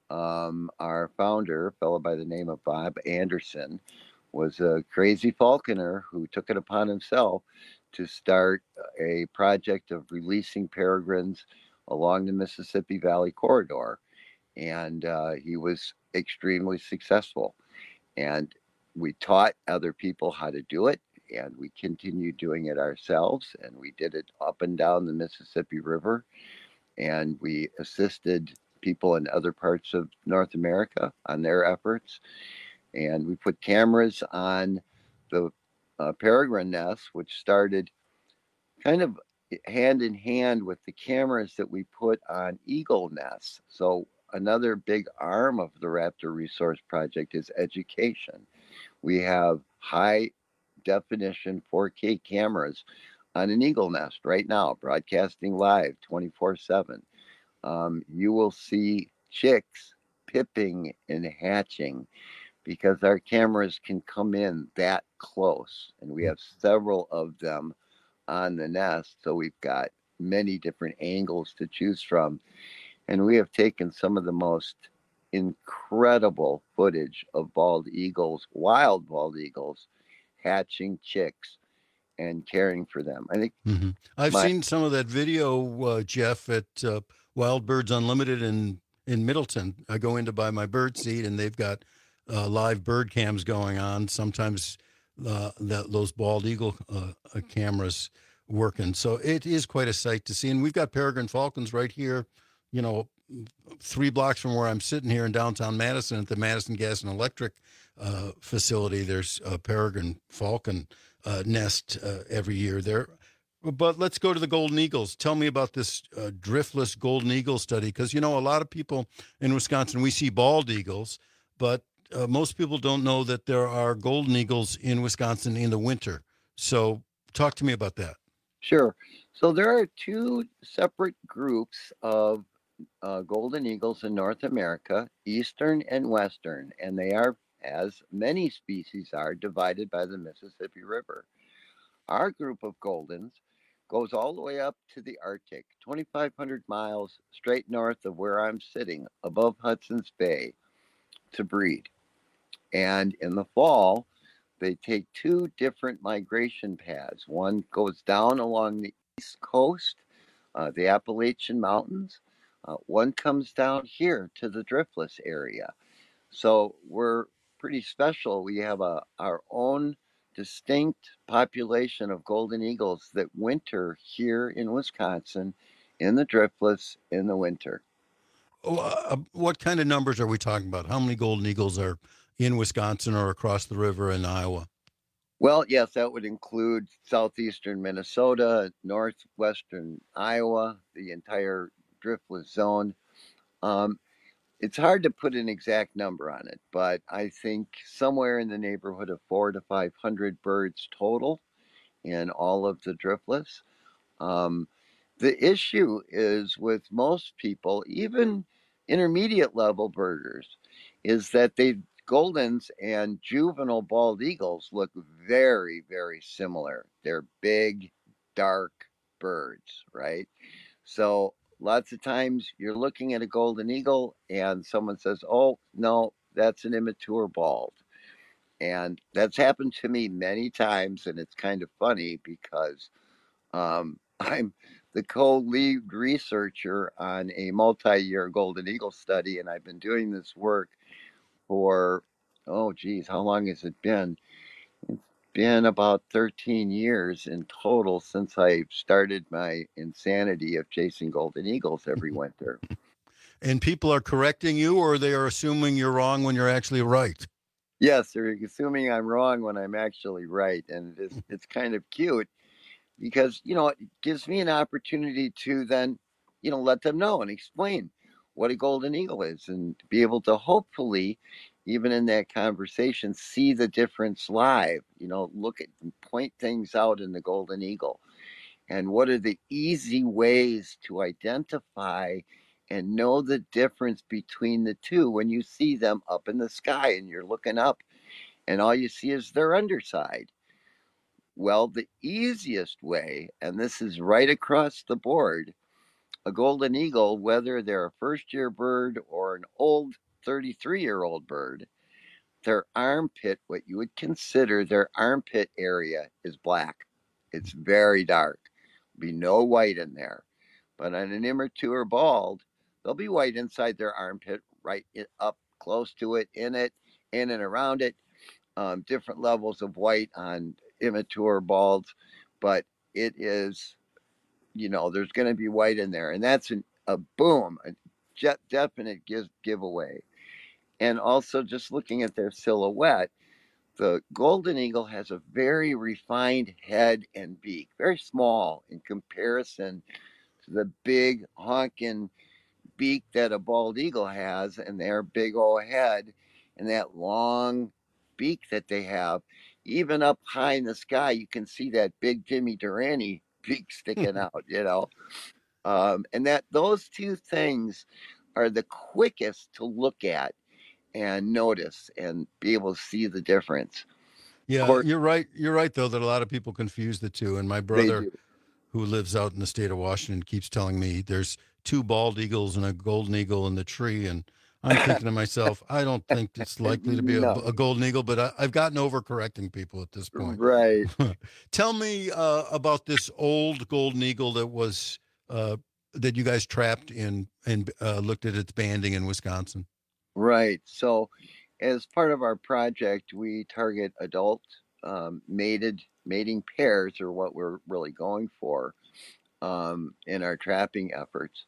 Um, our founder, a fellow by the name of Bob Anderson, was a crazy falconer who took it upon himself to start a project of releasing peregrines along the Mississippi Valley corridor. And uh, he was extremely successful. And we taught other people how to do it, and we continued doing it ourselves. And we did it up and down the Mississippi River. And we assisted people in other parts of North America on their efforts. And we put cameras on the uh, peregrine nests, which started kind of hand in hand with the cameras that we put on eagle nests. So another big arm of the Raptor Resource Project is education. We have high definition four K cameras on an eagle nest right now, broadcasting live twenty-four seven. Um, you will see chicks pipping and hatching, because our cameras can come in that close, and we have several of them on the nest. So we've got many different angles to choose from. And we have taken some of the most incredible footage of bald eagles, wild bald eagles, hatching chicks and caring for them. I think mm-hmm. I've my, seen some of that video, uh, Jeff, at uh, Wild Birds Unlimited in, in Middleton. I go in to buy my bird seed, and they've got Uh, live bird cams going on. Sometimes uh, that those bald eagle uh, uh, cameras working. So it is quite a sight to see. And we've got peregrine falcons right here, you know, three blocks from where I'm sitting here in downtown Madison at the Madison Gas and Electric uh, facility. There's a peregrine falcon uh, nest uh, every year there. But let's go to the golden eagles. Tell me about this uh, driftless golden eagle study, because, you know, a lot of people in Wisconsin, we see bald eagles, but Uh, most people don't know that there are golden eagles in Wisconsin in the winter. So talk to me about that. Sure. So there are two separate groups of uh, golden eagles in North America, eastern and western, and they are, as many species are, divided by the Mississippi River. Our group of goldens goes all the way up to the Arctic, twenty-five hundred miles straight north of where I'm sitting, above Hudson's Bay, to breed. And in the fall, they take two different migration paths. One goes down along the east coast, uh, the Appalachian Mountains. Uh, one comes down here to the Driftless area. So we're pretty special. We have a our own distinct population of golden eagles that winter here in Wisconsin in the Driftless in the winter. Uh, what kind of numbers are we talking about? How many golden eagles are in Wisconsin or across the river in Iowa? Well, yes, that would include southeastern Minnesota, northwestern Iowa, the entire Driftless zone. Um, it's hard to put an exact number on it, but I think somewhere in the neighborhood of four to five hundred birds total in all of the Driftless. Um, the issue is with most people, even intermediate level birders, is that they goldens and juvenile bald eagles look very, very similar. They're big, dark birds, right? So lots of times you're looking at a golden eagle and someone says, oh, no, that's an immature bald. And that's happened to me many times. And it's kind of funny because um, I'm the co-lead researcher on a multi-year golden eagle study. And I've been doing this work for, oh, geez, how long has it been? It's been about thirteen years in total since I started my insanity of chasing golden eagles every winter. And people are correcting you, or they are assuming you're wrong when you're actually right? Yes, they're assuming I'm wrong when I'm actually right. And it's, it's kind of cute because, you know, it gives me an opportunity to then, you know, let them know and explain what a golden eagle is and be able to hopefully, even in that conversation, see the difference live, you know, look at and point things out in the golden eagle. And what are the easy ways to identify and know the difference between the two when you see them up in the sky and you're looking up and all you see is their underside? Well, the easiest way, and this is right across the board, a golden eagle, whether they're a first-year bird or an old thirty-three-year-old bird, their armpit, what you would consider their armpit area, is black. It's very dark. There'll be no white in there. But on an immature bald, there'll be white inside their armpit, right up close to it, in it, in and around it. Um, different levels of white on immature balds, but it is, you know, there's going to be white in there, and that's an, a boom, a jet, definite give, giveaway. And also just looking at their silhouette, the golden eagle has a very refined head and beak, very small in comparison to the big honking beak that a bald eagle has, and their big old head and that long beak that they have. Even up high in the sky, you can see that big Jimmy Durante beak sticking out, you know. Um, and that those two things are the quickest to look at and notice and be able to see the difference. Yeah, course, you're right. You're right, though, that a lot of people confuse the two. And my brother, who lives out in the state of Washington, keeps telling me there's two bald eagles and a golden eagle in the tree. And I'm thinking to myself, I don't think it's likely to be no. a, a golden eagle, but I, I've gotten over correcting people at this point. Right. Tell me uh, about this old golden eagle that was uh, that you guys trapped in and uh, looked at its banding in Wisconsin. Right. So as part of our project, we target adult um, mated mating pairs, or what we're really going for um, in our trapping efforts.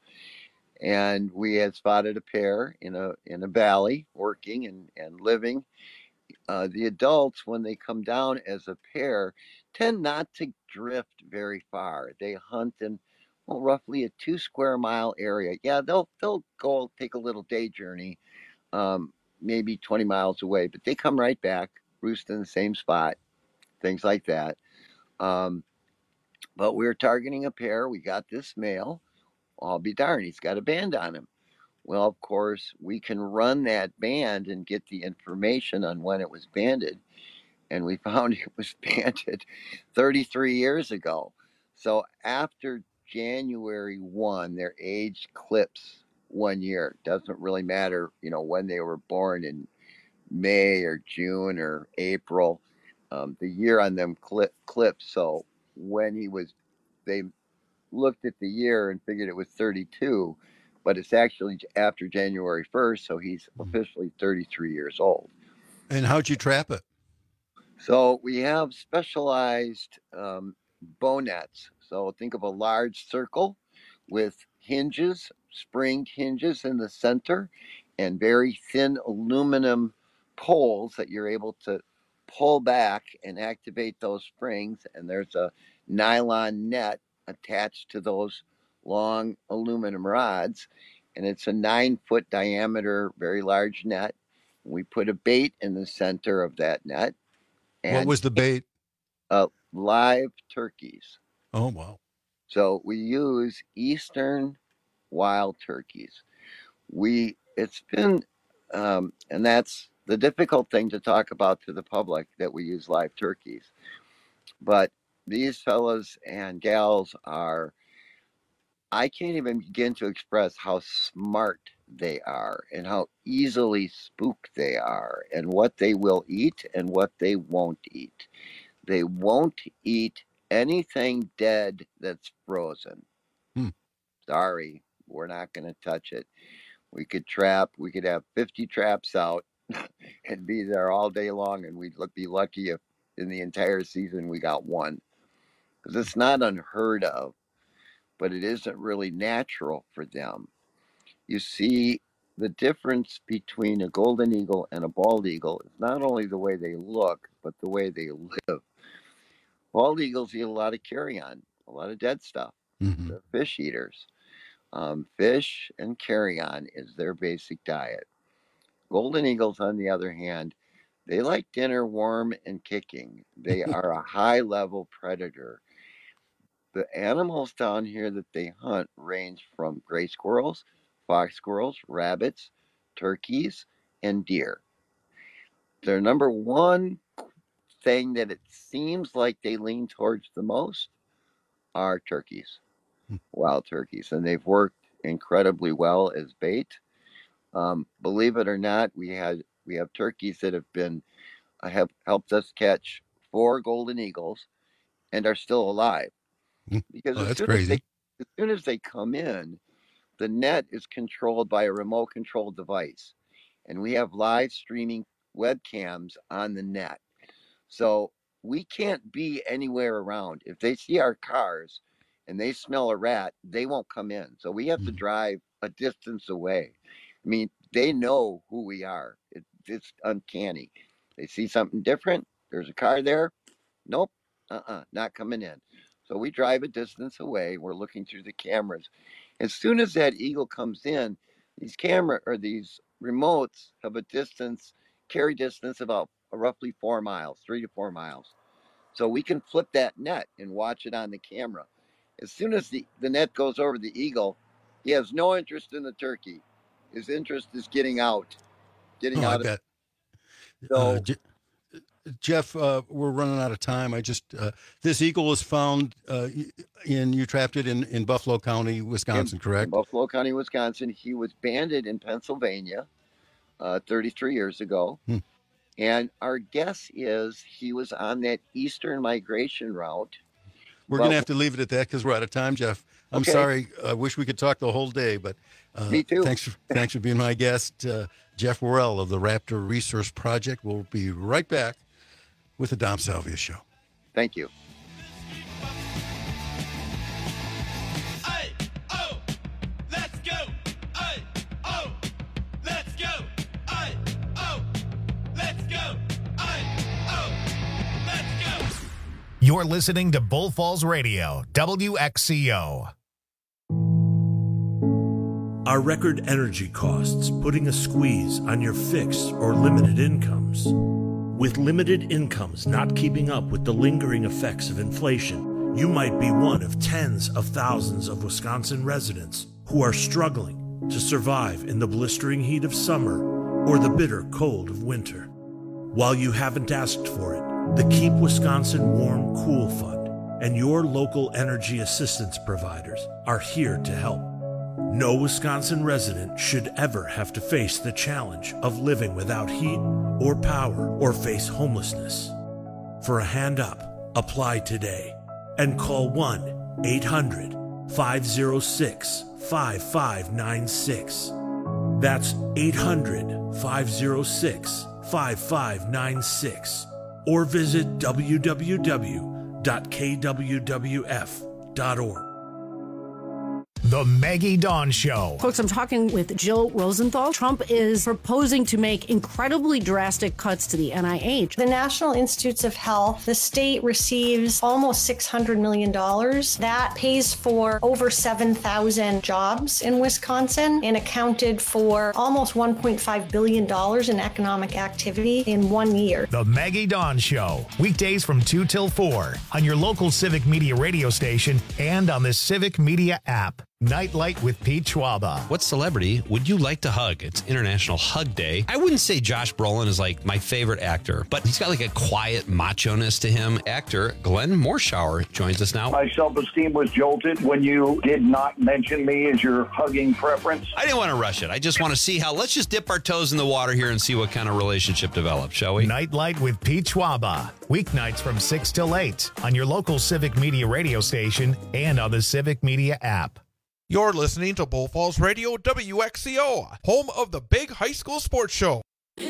And we had spotted a pair in a in a valley working and, and living. Uh, the adults, when they come down as a pair, tend not to drift very far. They hunt in, well, roughly a two square mile area. Yeah, they'll they'll go take a little day journey, um, maybe twenty miles away, but they come right back, roost in the same spot, things like that. Um, but we're targeting a pair. We got this male. I'll be darned, he's got a band on him. Well, of course, we can run that band and get the information on when it was banded. And we found it was banded thirty-three years ago. So after January first, their age clips one year. Doesn't really matter, you know, when they were born in May or June or April. Um, the year on them clip, clips. So when he was, they looked at the year and figured it was thirty-two, but it's actually after January first, so he's officially thirty-three years old. And how'd you trap it? So we have specialized um, bow nets. So think of a large circle with hinges, springed hinges in the center, and very thin aluminum poles that you're able to pull back and activate those springs. And there's a nylon net attached to those long aluminum rods. And it's a nine foot diameter, very large net. We put a bait in the center of that net. And what was the bait? Uh, live turkeys. Oh, wow. So we use Eastern wild turkeys. We, it's been, um, and that's the difficult thing to talk about to the public, that we use live turkeys. But these fellas and gals are, I can't even begin to express how smart they are and how easily spooked they are and what they will eat and what they won't eat. They won't eat anything dead that's frozen. Hmm. Sorry, we're not going to touch it. We could trap, we could have fifty traps out and be there all day long, and we'd be lucky if in the entire season we got one. Because it's not unheard of, but it isn't really natural for them. You see, the difference between a golden eagle and a bald eagle is not only the way they look, but the way they live. Bald eagles eat a lot of carrion, a lot of dead stuff. Mm-hmm. They're fish eaters. Um, fish and carrion is their basic diet. Golden eagles, on the other hand, they like dinner warm and kicking. They are a high-level predator. The animals down here that they hunt range from gray squirrels, fox squirrels, rabbits, turkeys, and deer. Their number one thing that it seems like they lean towards the most are turkeys, wild turkeys, and they've worked incredibly well as bait. Um, believe it or not, we had we have turkeys that have been uh, have helped us catch four golden eagles and are still alive. Because oh, as, that's soon crazy. as, they, as soon as they come in, the net is controlled by a remote controlled device, and we have live streaming webcams on the net. So we can't be anywhere around. If they see our cars and they smell a rat, they won't come in. So we have to drive a distance away. I mean, they know who we are. It, it's uncanny. They see something different. There's a car there. Nope. Uh-uh. Not coming in. So we drive a distance away. We're looking through the cameras. As soon as that eagle comes in, these camera or these remotes have a distance, carry distance about roughly four miles, three to four miles. So we can flip that net and watch it on the camera. As soon as the, the net goes over the eagle, he has no interest in the turkey. His interest is getting out, getting oh, out I of bet. So, uh, Je- Jeff, uh, we're running out of time. I just uh, this eagle was found uh, in you trapped it in, in Buffalo County, Wisconsin, in, correct? In Buffalo County, Wisconsin. He was banded in Pennsylvania uh, thirty-three years ago. Hmm. And our guess is he was on that eastern migration route. We're going to have to leave it at that because we're out of time, Jeff. I'm Okay. sorry. I wish we could talk the whole day, but uh, Me too. Thanks for, thanks for being my guest, uh, Jeff Worrell of the Raptor Resource Project. We'll be right back with the Dom Salvia Show. Thank you. You're listening to Bull Falls Radio, W X C O. Are record energy costs putting a squeeze on your fixed or limited incomes? With limited incomes not keeping up with the lingering effects of inflation, You might be one of tens of thousands of Wisconsin residents who are struggling to survive in the blistering heat of summer or the bitter cold of winter. While you haven't asked for it, the Keep Wisconsin Warm Cool Fund and your local energy assistance providers are here to help. No Wisconsin resident should ever have to face the challenge of living without heat or power or face homelessness. For a hand up, apply today and call one eight hundred five oh six five five nine six. That's eight hundred five oh six five five nine six. Or visit w w w dot k w w f dot org. The Maggie Dawn Show. Folks, I'm talking with Jill Rosenthal. Trump is proposing to make incredibly drastic cuts to the N I H. The National Institutes of Health, the state receives almost six hundred million dollars. That pays for over seven thousand jobs in Wisconsin and accounted for almost one point five billion dollars in economic activity in one year. The Maggie Dawn Show. Weekdays from two till four on your local Civic Media radio station and on the Civic Media app. Nightlight with Pete Schwaba. What celebrity would you like to hug? It's International Hug Day. I wouldn't say Josh Brolin is like my favorite actor, but he's got like a quiet macho-ness to him. Actor Glenn Morshower joins us now. My self-esteem was jolted when you did not mention me as your hugging preference. I didn't want to rush it. I just want to see how, let's just dip our toes in the water here and see what kind of relationship develops, shall we? Nightlight with Pete Schwaba. Weeknights from six till eight on your local Civic Media radio station and on the Civic Media app. You're listening to Bull Falls Radio, W X C O, home of the big high school sports show.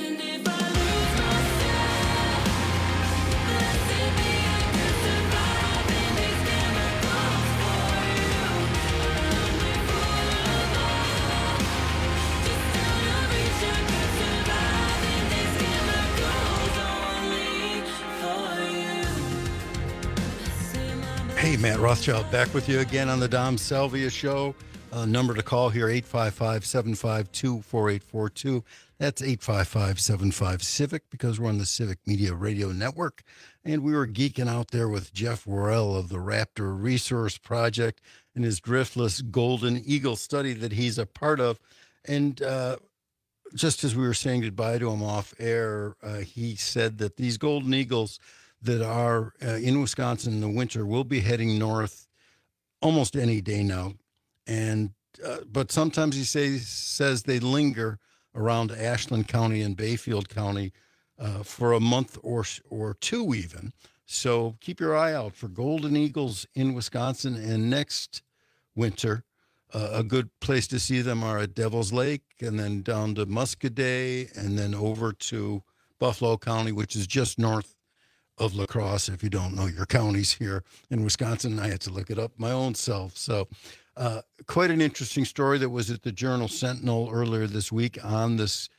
Hey, Matt Rothschild back with you again on the Dom Salvia Show. Uh, number to call here, eight five five, seven five two, four eight four two. That's eight five five, seven five, CIVIC because we're on the Civic Media Radio Network. And we were geeking out there with Jeff Worrell of the Raptor Resource Project and his driftless golden eagle study that he's a part of. And uh, just as we were saying goodbye to him off air, uh, he said that these golden eagles that are uh, in Wisconsin in the winter will be heading north almost any day now. And uh, but sometimes he say, says they linger around Ashland County and Bayfield County uh, for a month or or two even. So keep your eye out for golden eagles in Wisconsin. And next winter, uh, a good place to see them are at Devil's Lake and then down to Muscoda and then over to Buffalo County, which is just north of La Crosse. If you don't know your counties here in Wisconsin, I had to look it up my own self. So uh, quite an interesting story that was at the Journal Sentinel earlier this week on this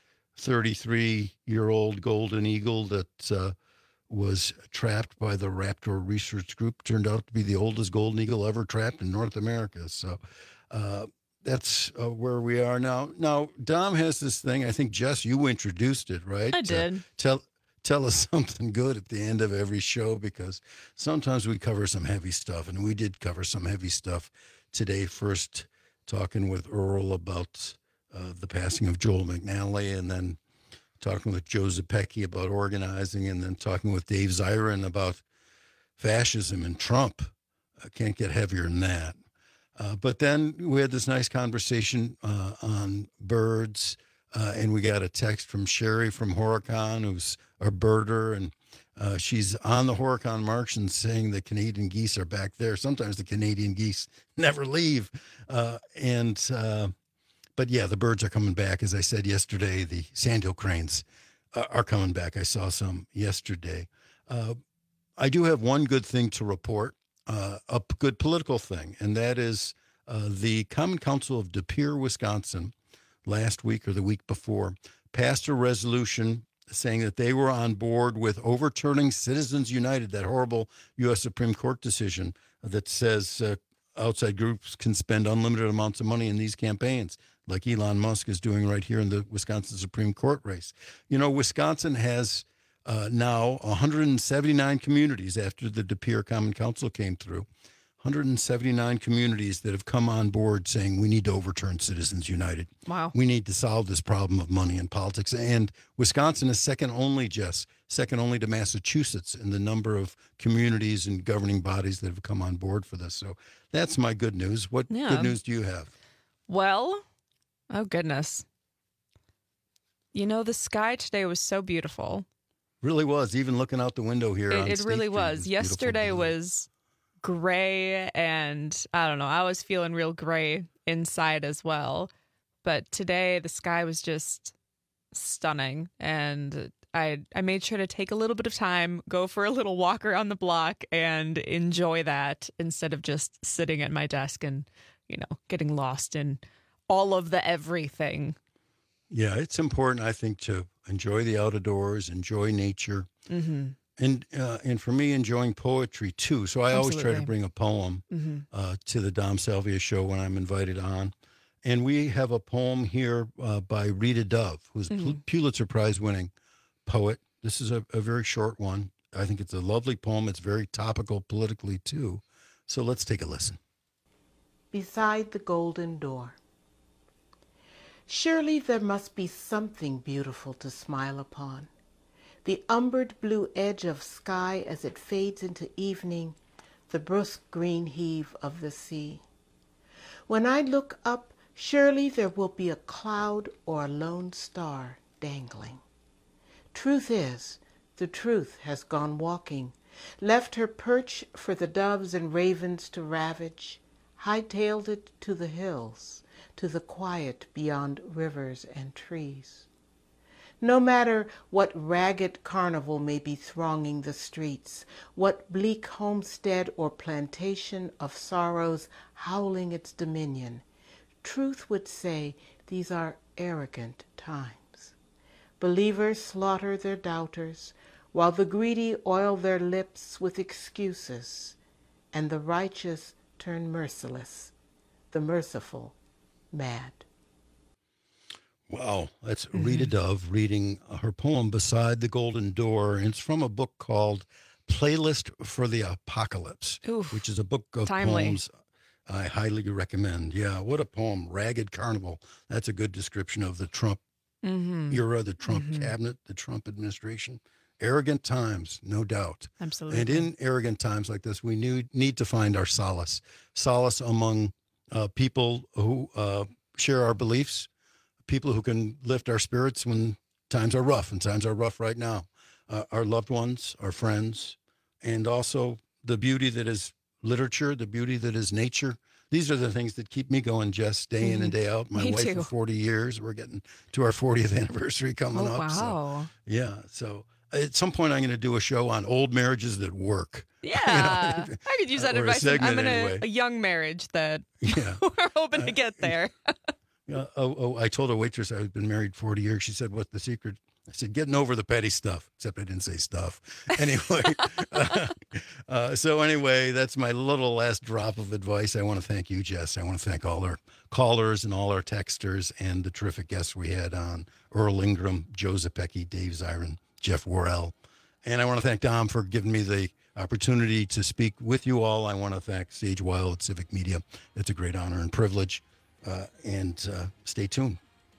thirty-three-year-old golden eagle that uh, was trapped by the Raptor Research Group. Turned out to be the oldest golden eagle ever trapped in North America. So uh, that's uh, where we are now. Now, Dom has this thing. I think, Jess, you introduced it, right? I did. Uh, tell Tell us something good at the end of every show, because sometimes we cover some heavy stuff, and we did cover some heavy stuff today. First, talking with Earl about uh, the passing of Joel McNally, and then talking with Joe Zepecki about organizing, and then talking with Dave Zirin about fascism and Trump. I can't get heavier than that. Uh, but then we had this nice conversation uh, on birds. Uh, and we got a text from Sherry from Horicon, who's a birder, and uh, she's on the Horicon March and saying the Canadian geese are back there. Sometimes the Canadian geese never leave. Uh, and, uh, but yeah, the birds are coming back. As I said yesterday, the sandhill cranes uh, are coming back. I saw some yesterday. Uh, I do have one good thing to report, uh, a good political thing, and that is uh, the Common Council of De Pere, Wisconsin, last week or the week before, passed a resolution saying that they were on board with overturning Citizens United, that horrible U S Supreme Court decision that says uh, outside groups can spend unlimited amounts of money in these campaigns, like Elon Musk is doing right here in the Wisconsin Supreme Court race. You know, Wisconsin has uh, now one hundred seventy-nine communities after the De Pere Common Council came through. one hundred seventy-nine communities that have come on board saying we need to overturn Citizens United. Wow. We need to solve this problem of money in politics. And Wisconsin is second only, Jess, second only to Massachusetts in the number of communities and governing bodies that have come on board for this. So that's my good news. What Yeah. good news do you have? Well, oh goodness. You know, the sky today was so beautiful. Really was. Even looking out the window here. on It, it State really Street, was. it's Yesterday beautiful. was gray, and I don't know, I was feeling real gray inside as well. But today the sky was just stunning, and I I made sure to take a little bit of time, go for a little walk around the block, and enjoy that instead of just sitting at my desk and, you know, getting lost in all of the everything. Yeah, it's important, I think, to enjoy the outdoors, enjoy nature, Mm-hmm. and uh, and for me, enjoying poetry too. So I always try to Absolutely. bring a poem Mm-hmm. uh, to the Dom Salvia show when I'm invited on. And we have a poem here uh, by Rita Dove, who's a Mhm. Pulitzer Prize winning poet. This is a, a very short one. I think it's a lovely poem. It's very topical politically too. So let's take a listen. Beside the golden door. Surely there must be something beautiful to smile upon. The umbered blue edge of sky as it fades into evening, the brusque green heave of the sea. When I look up, surely there will be a cloud or a lone star dangling. Truth is, the truth has gone walking, left her perch for the doves and ravens to ravage, hightailed it to the hills, to the quiet beyond rivers and trees. No matter what ragged carnival may be thronging the streets, what bleak homestead or plantation of sorrows howling its dominion, truth would say these are arrogant times. Believers slaughter their doubters, while the greedy oil their lips with excuses, and the righteous turn merciless, the merciful mad. Wow, that's Rita Dove reading her poem Beside the Golden Door. And it's from a book called Playlist for the Apocalypse, Oof, which is a book of timely. poems I highly recommend. Yeah, what a poem. Ragged Carnival. That's a good description of the Trump Mm-hmm. era, the Trump Mhm. cabinet, the Trump administration. Arrogant times, no doubt. Absolutely. And in arrogant times like this, we need, need to find our solace. Solace among uh, people who uh, share our beliefs, people who can lift our spirits when times are rough, and times are rough right now. Uh, our loved ones, our friends, and also the beauty that is literature, the beauty that is nature. These are the things that keep me going, Jess, day in and day out. My Me wife too. for forty years. We're getting to our fortieth anniversary coming Oh, up. So, wow. yeah. So at some point, I'm going to do a show on old marriages that work. Yeah, I could use that or a advice. I'm segment in a, anyway. a young marriage that Yeah. we're hoping to get there. Uh, oh, oh, I told a waitress I've been married forty years. She said, "What's the secret?" I said, "Getting over the petty stuff." Except I didn't say stuff. Anyway, uh, uh, so anyway, that's my little last drop of advice. I want to thank you, Jess. I want to thank all our callers and all our texters and the terrific guests we had on: Earl Ingram, Joe Zepecki, Dave Zirin, Jeff Worrell. And I want to thank Dom for giving me the opportunity to speak with you all. I want to thank Sage Weil at Civic Media. It's a great honor and privilege. Uh, and uh, stay tuned.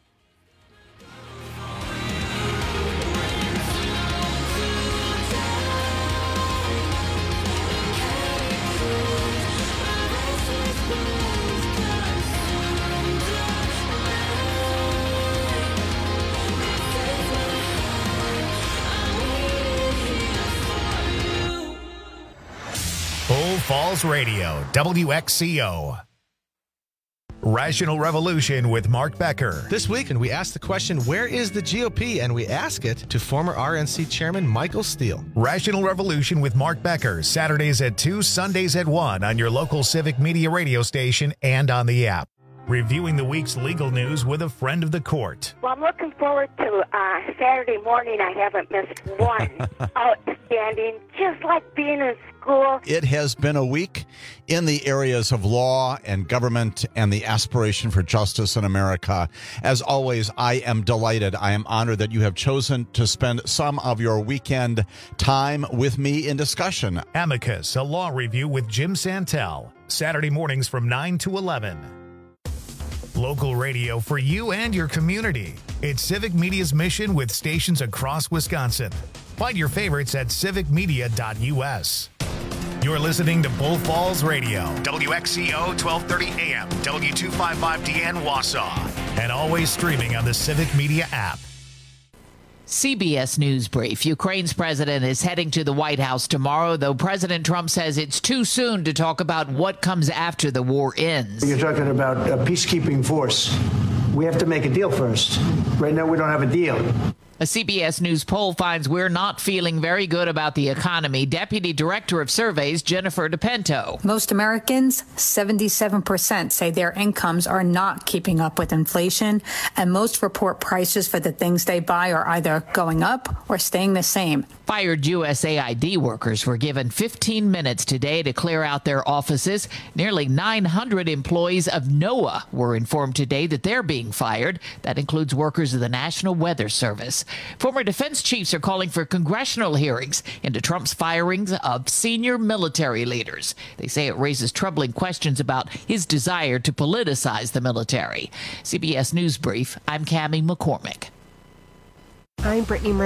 Full Falls Radio, W X C O. Rational Revolution with Mark Becker. This weekend, we ask the question, where is the G O P? And we ask it to former R N C Chairman Michael Steele. Rational Revolution with Mark Becker, Saturdays at two, Sundays at one on your local Civic Media radio station and on the app. reviewing the week's legal news with a friend of the court. Well, I'm looking forward to uh, Saturday morning. I haven't missed one. Outstanding, just like being in school. It has been a week in the areas of law and government and the aspiration for justice in America. As always, I am delighted. I am honored that you have chosen to spend some of your weekend time with me in discussion. Amicus, a law review with Jim Santel, Saturday mornings from nine to eleven. Local radio for you and your community. It's Civic Media's mission with stations across Wisconsin. Find your favorites at civic media dot u s. You're listening to Bull Falls Radio, W X C O twelve thirty A M, W two fifty-five D N Wausau, and always streaming on the Civic Media app. C B S News Brief. Ukraine's president is heading to the White House tomorrow, though President Trump says it's too soon to talk about what comes after the war ends. You're talking about a peacekeeping force. We have to make a deal first. Right now, we don't have a deal. A C B S News poll finds we're not feeling very good about the economy. Deputy Director of Surveys, Jennifer DePinto. Most Americans, seventy-seven percent, say their incomes are not keeping up with inflation, and most report prices for the things they buy are either going up or staying the same. Fired U S A I D workers were given fifteen minutes today to clear out their offices. Nearly nine hundred employees of NOAA were informed today that they're being fired. That includes workers of the National Weather Service. Former defense chiefs are calling for congressional hearings into Trump's firings of senior military leaders. They say it raises troubling questions about his desire to politicize the military. C B S News Brief, I'm Cammie McCormick. I'm Brittany Mer-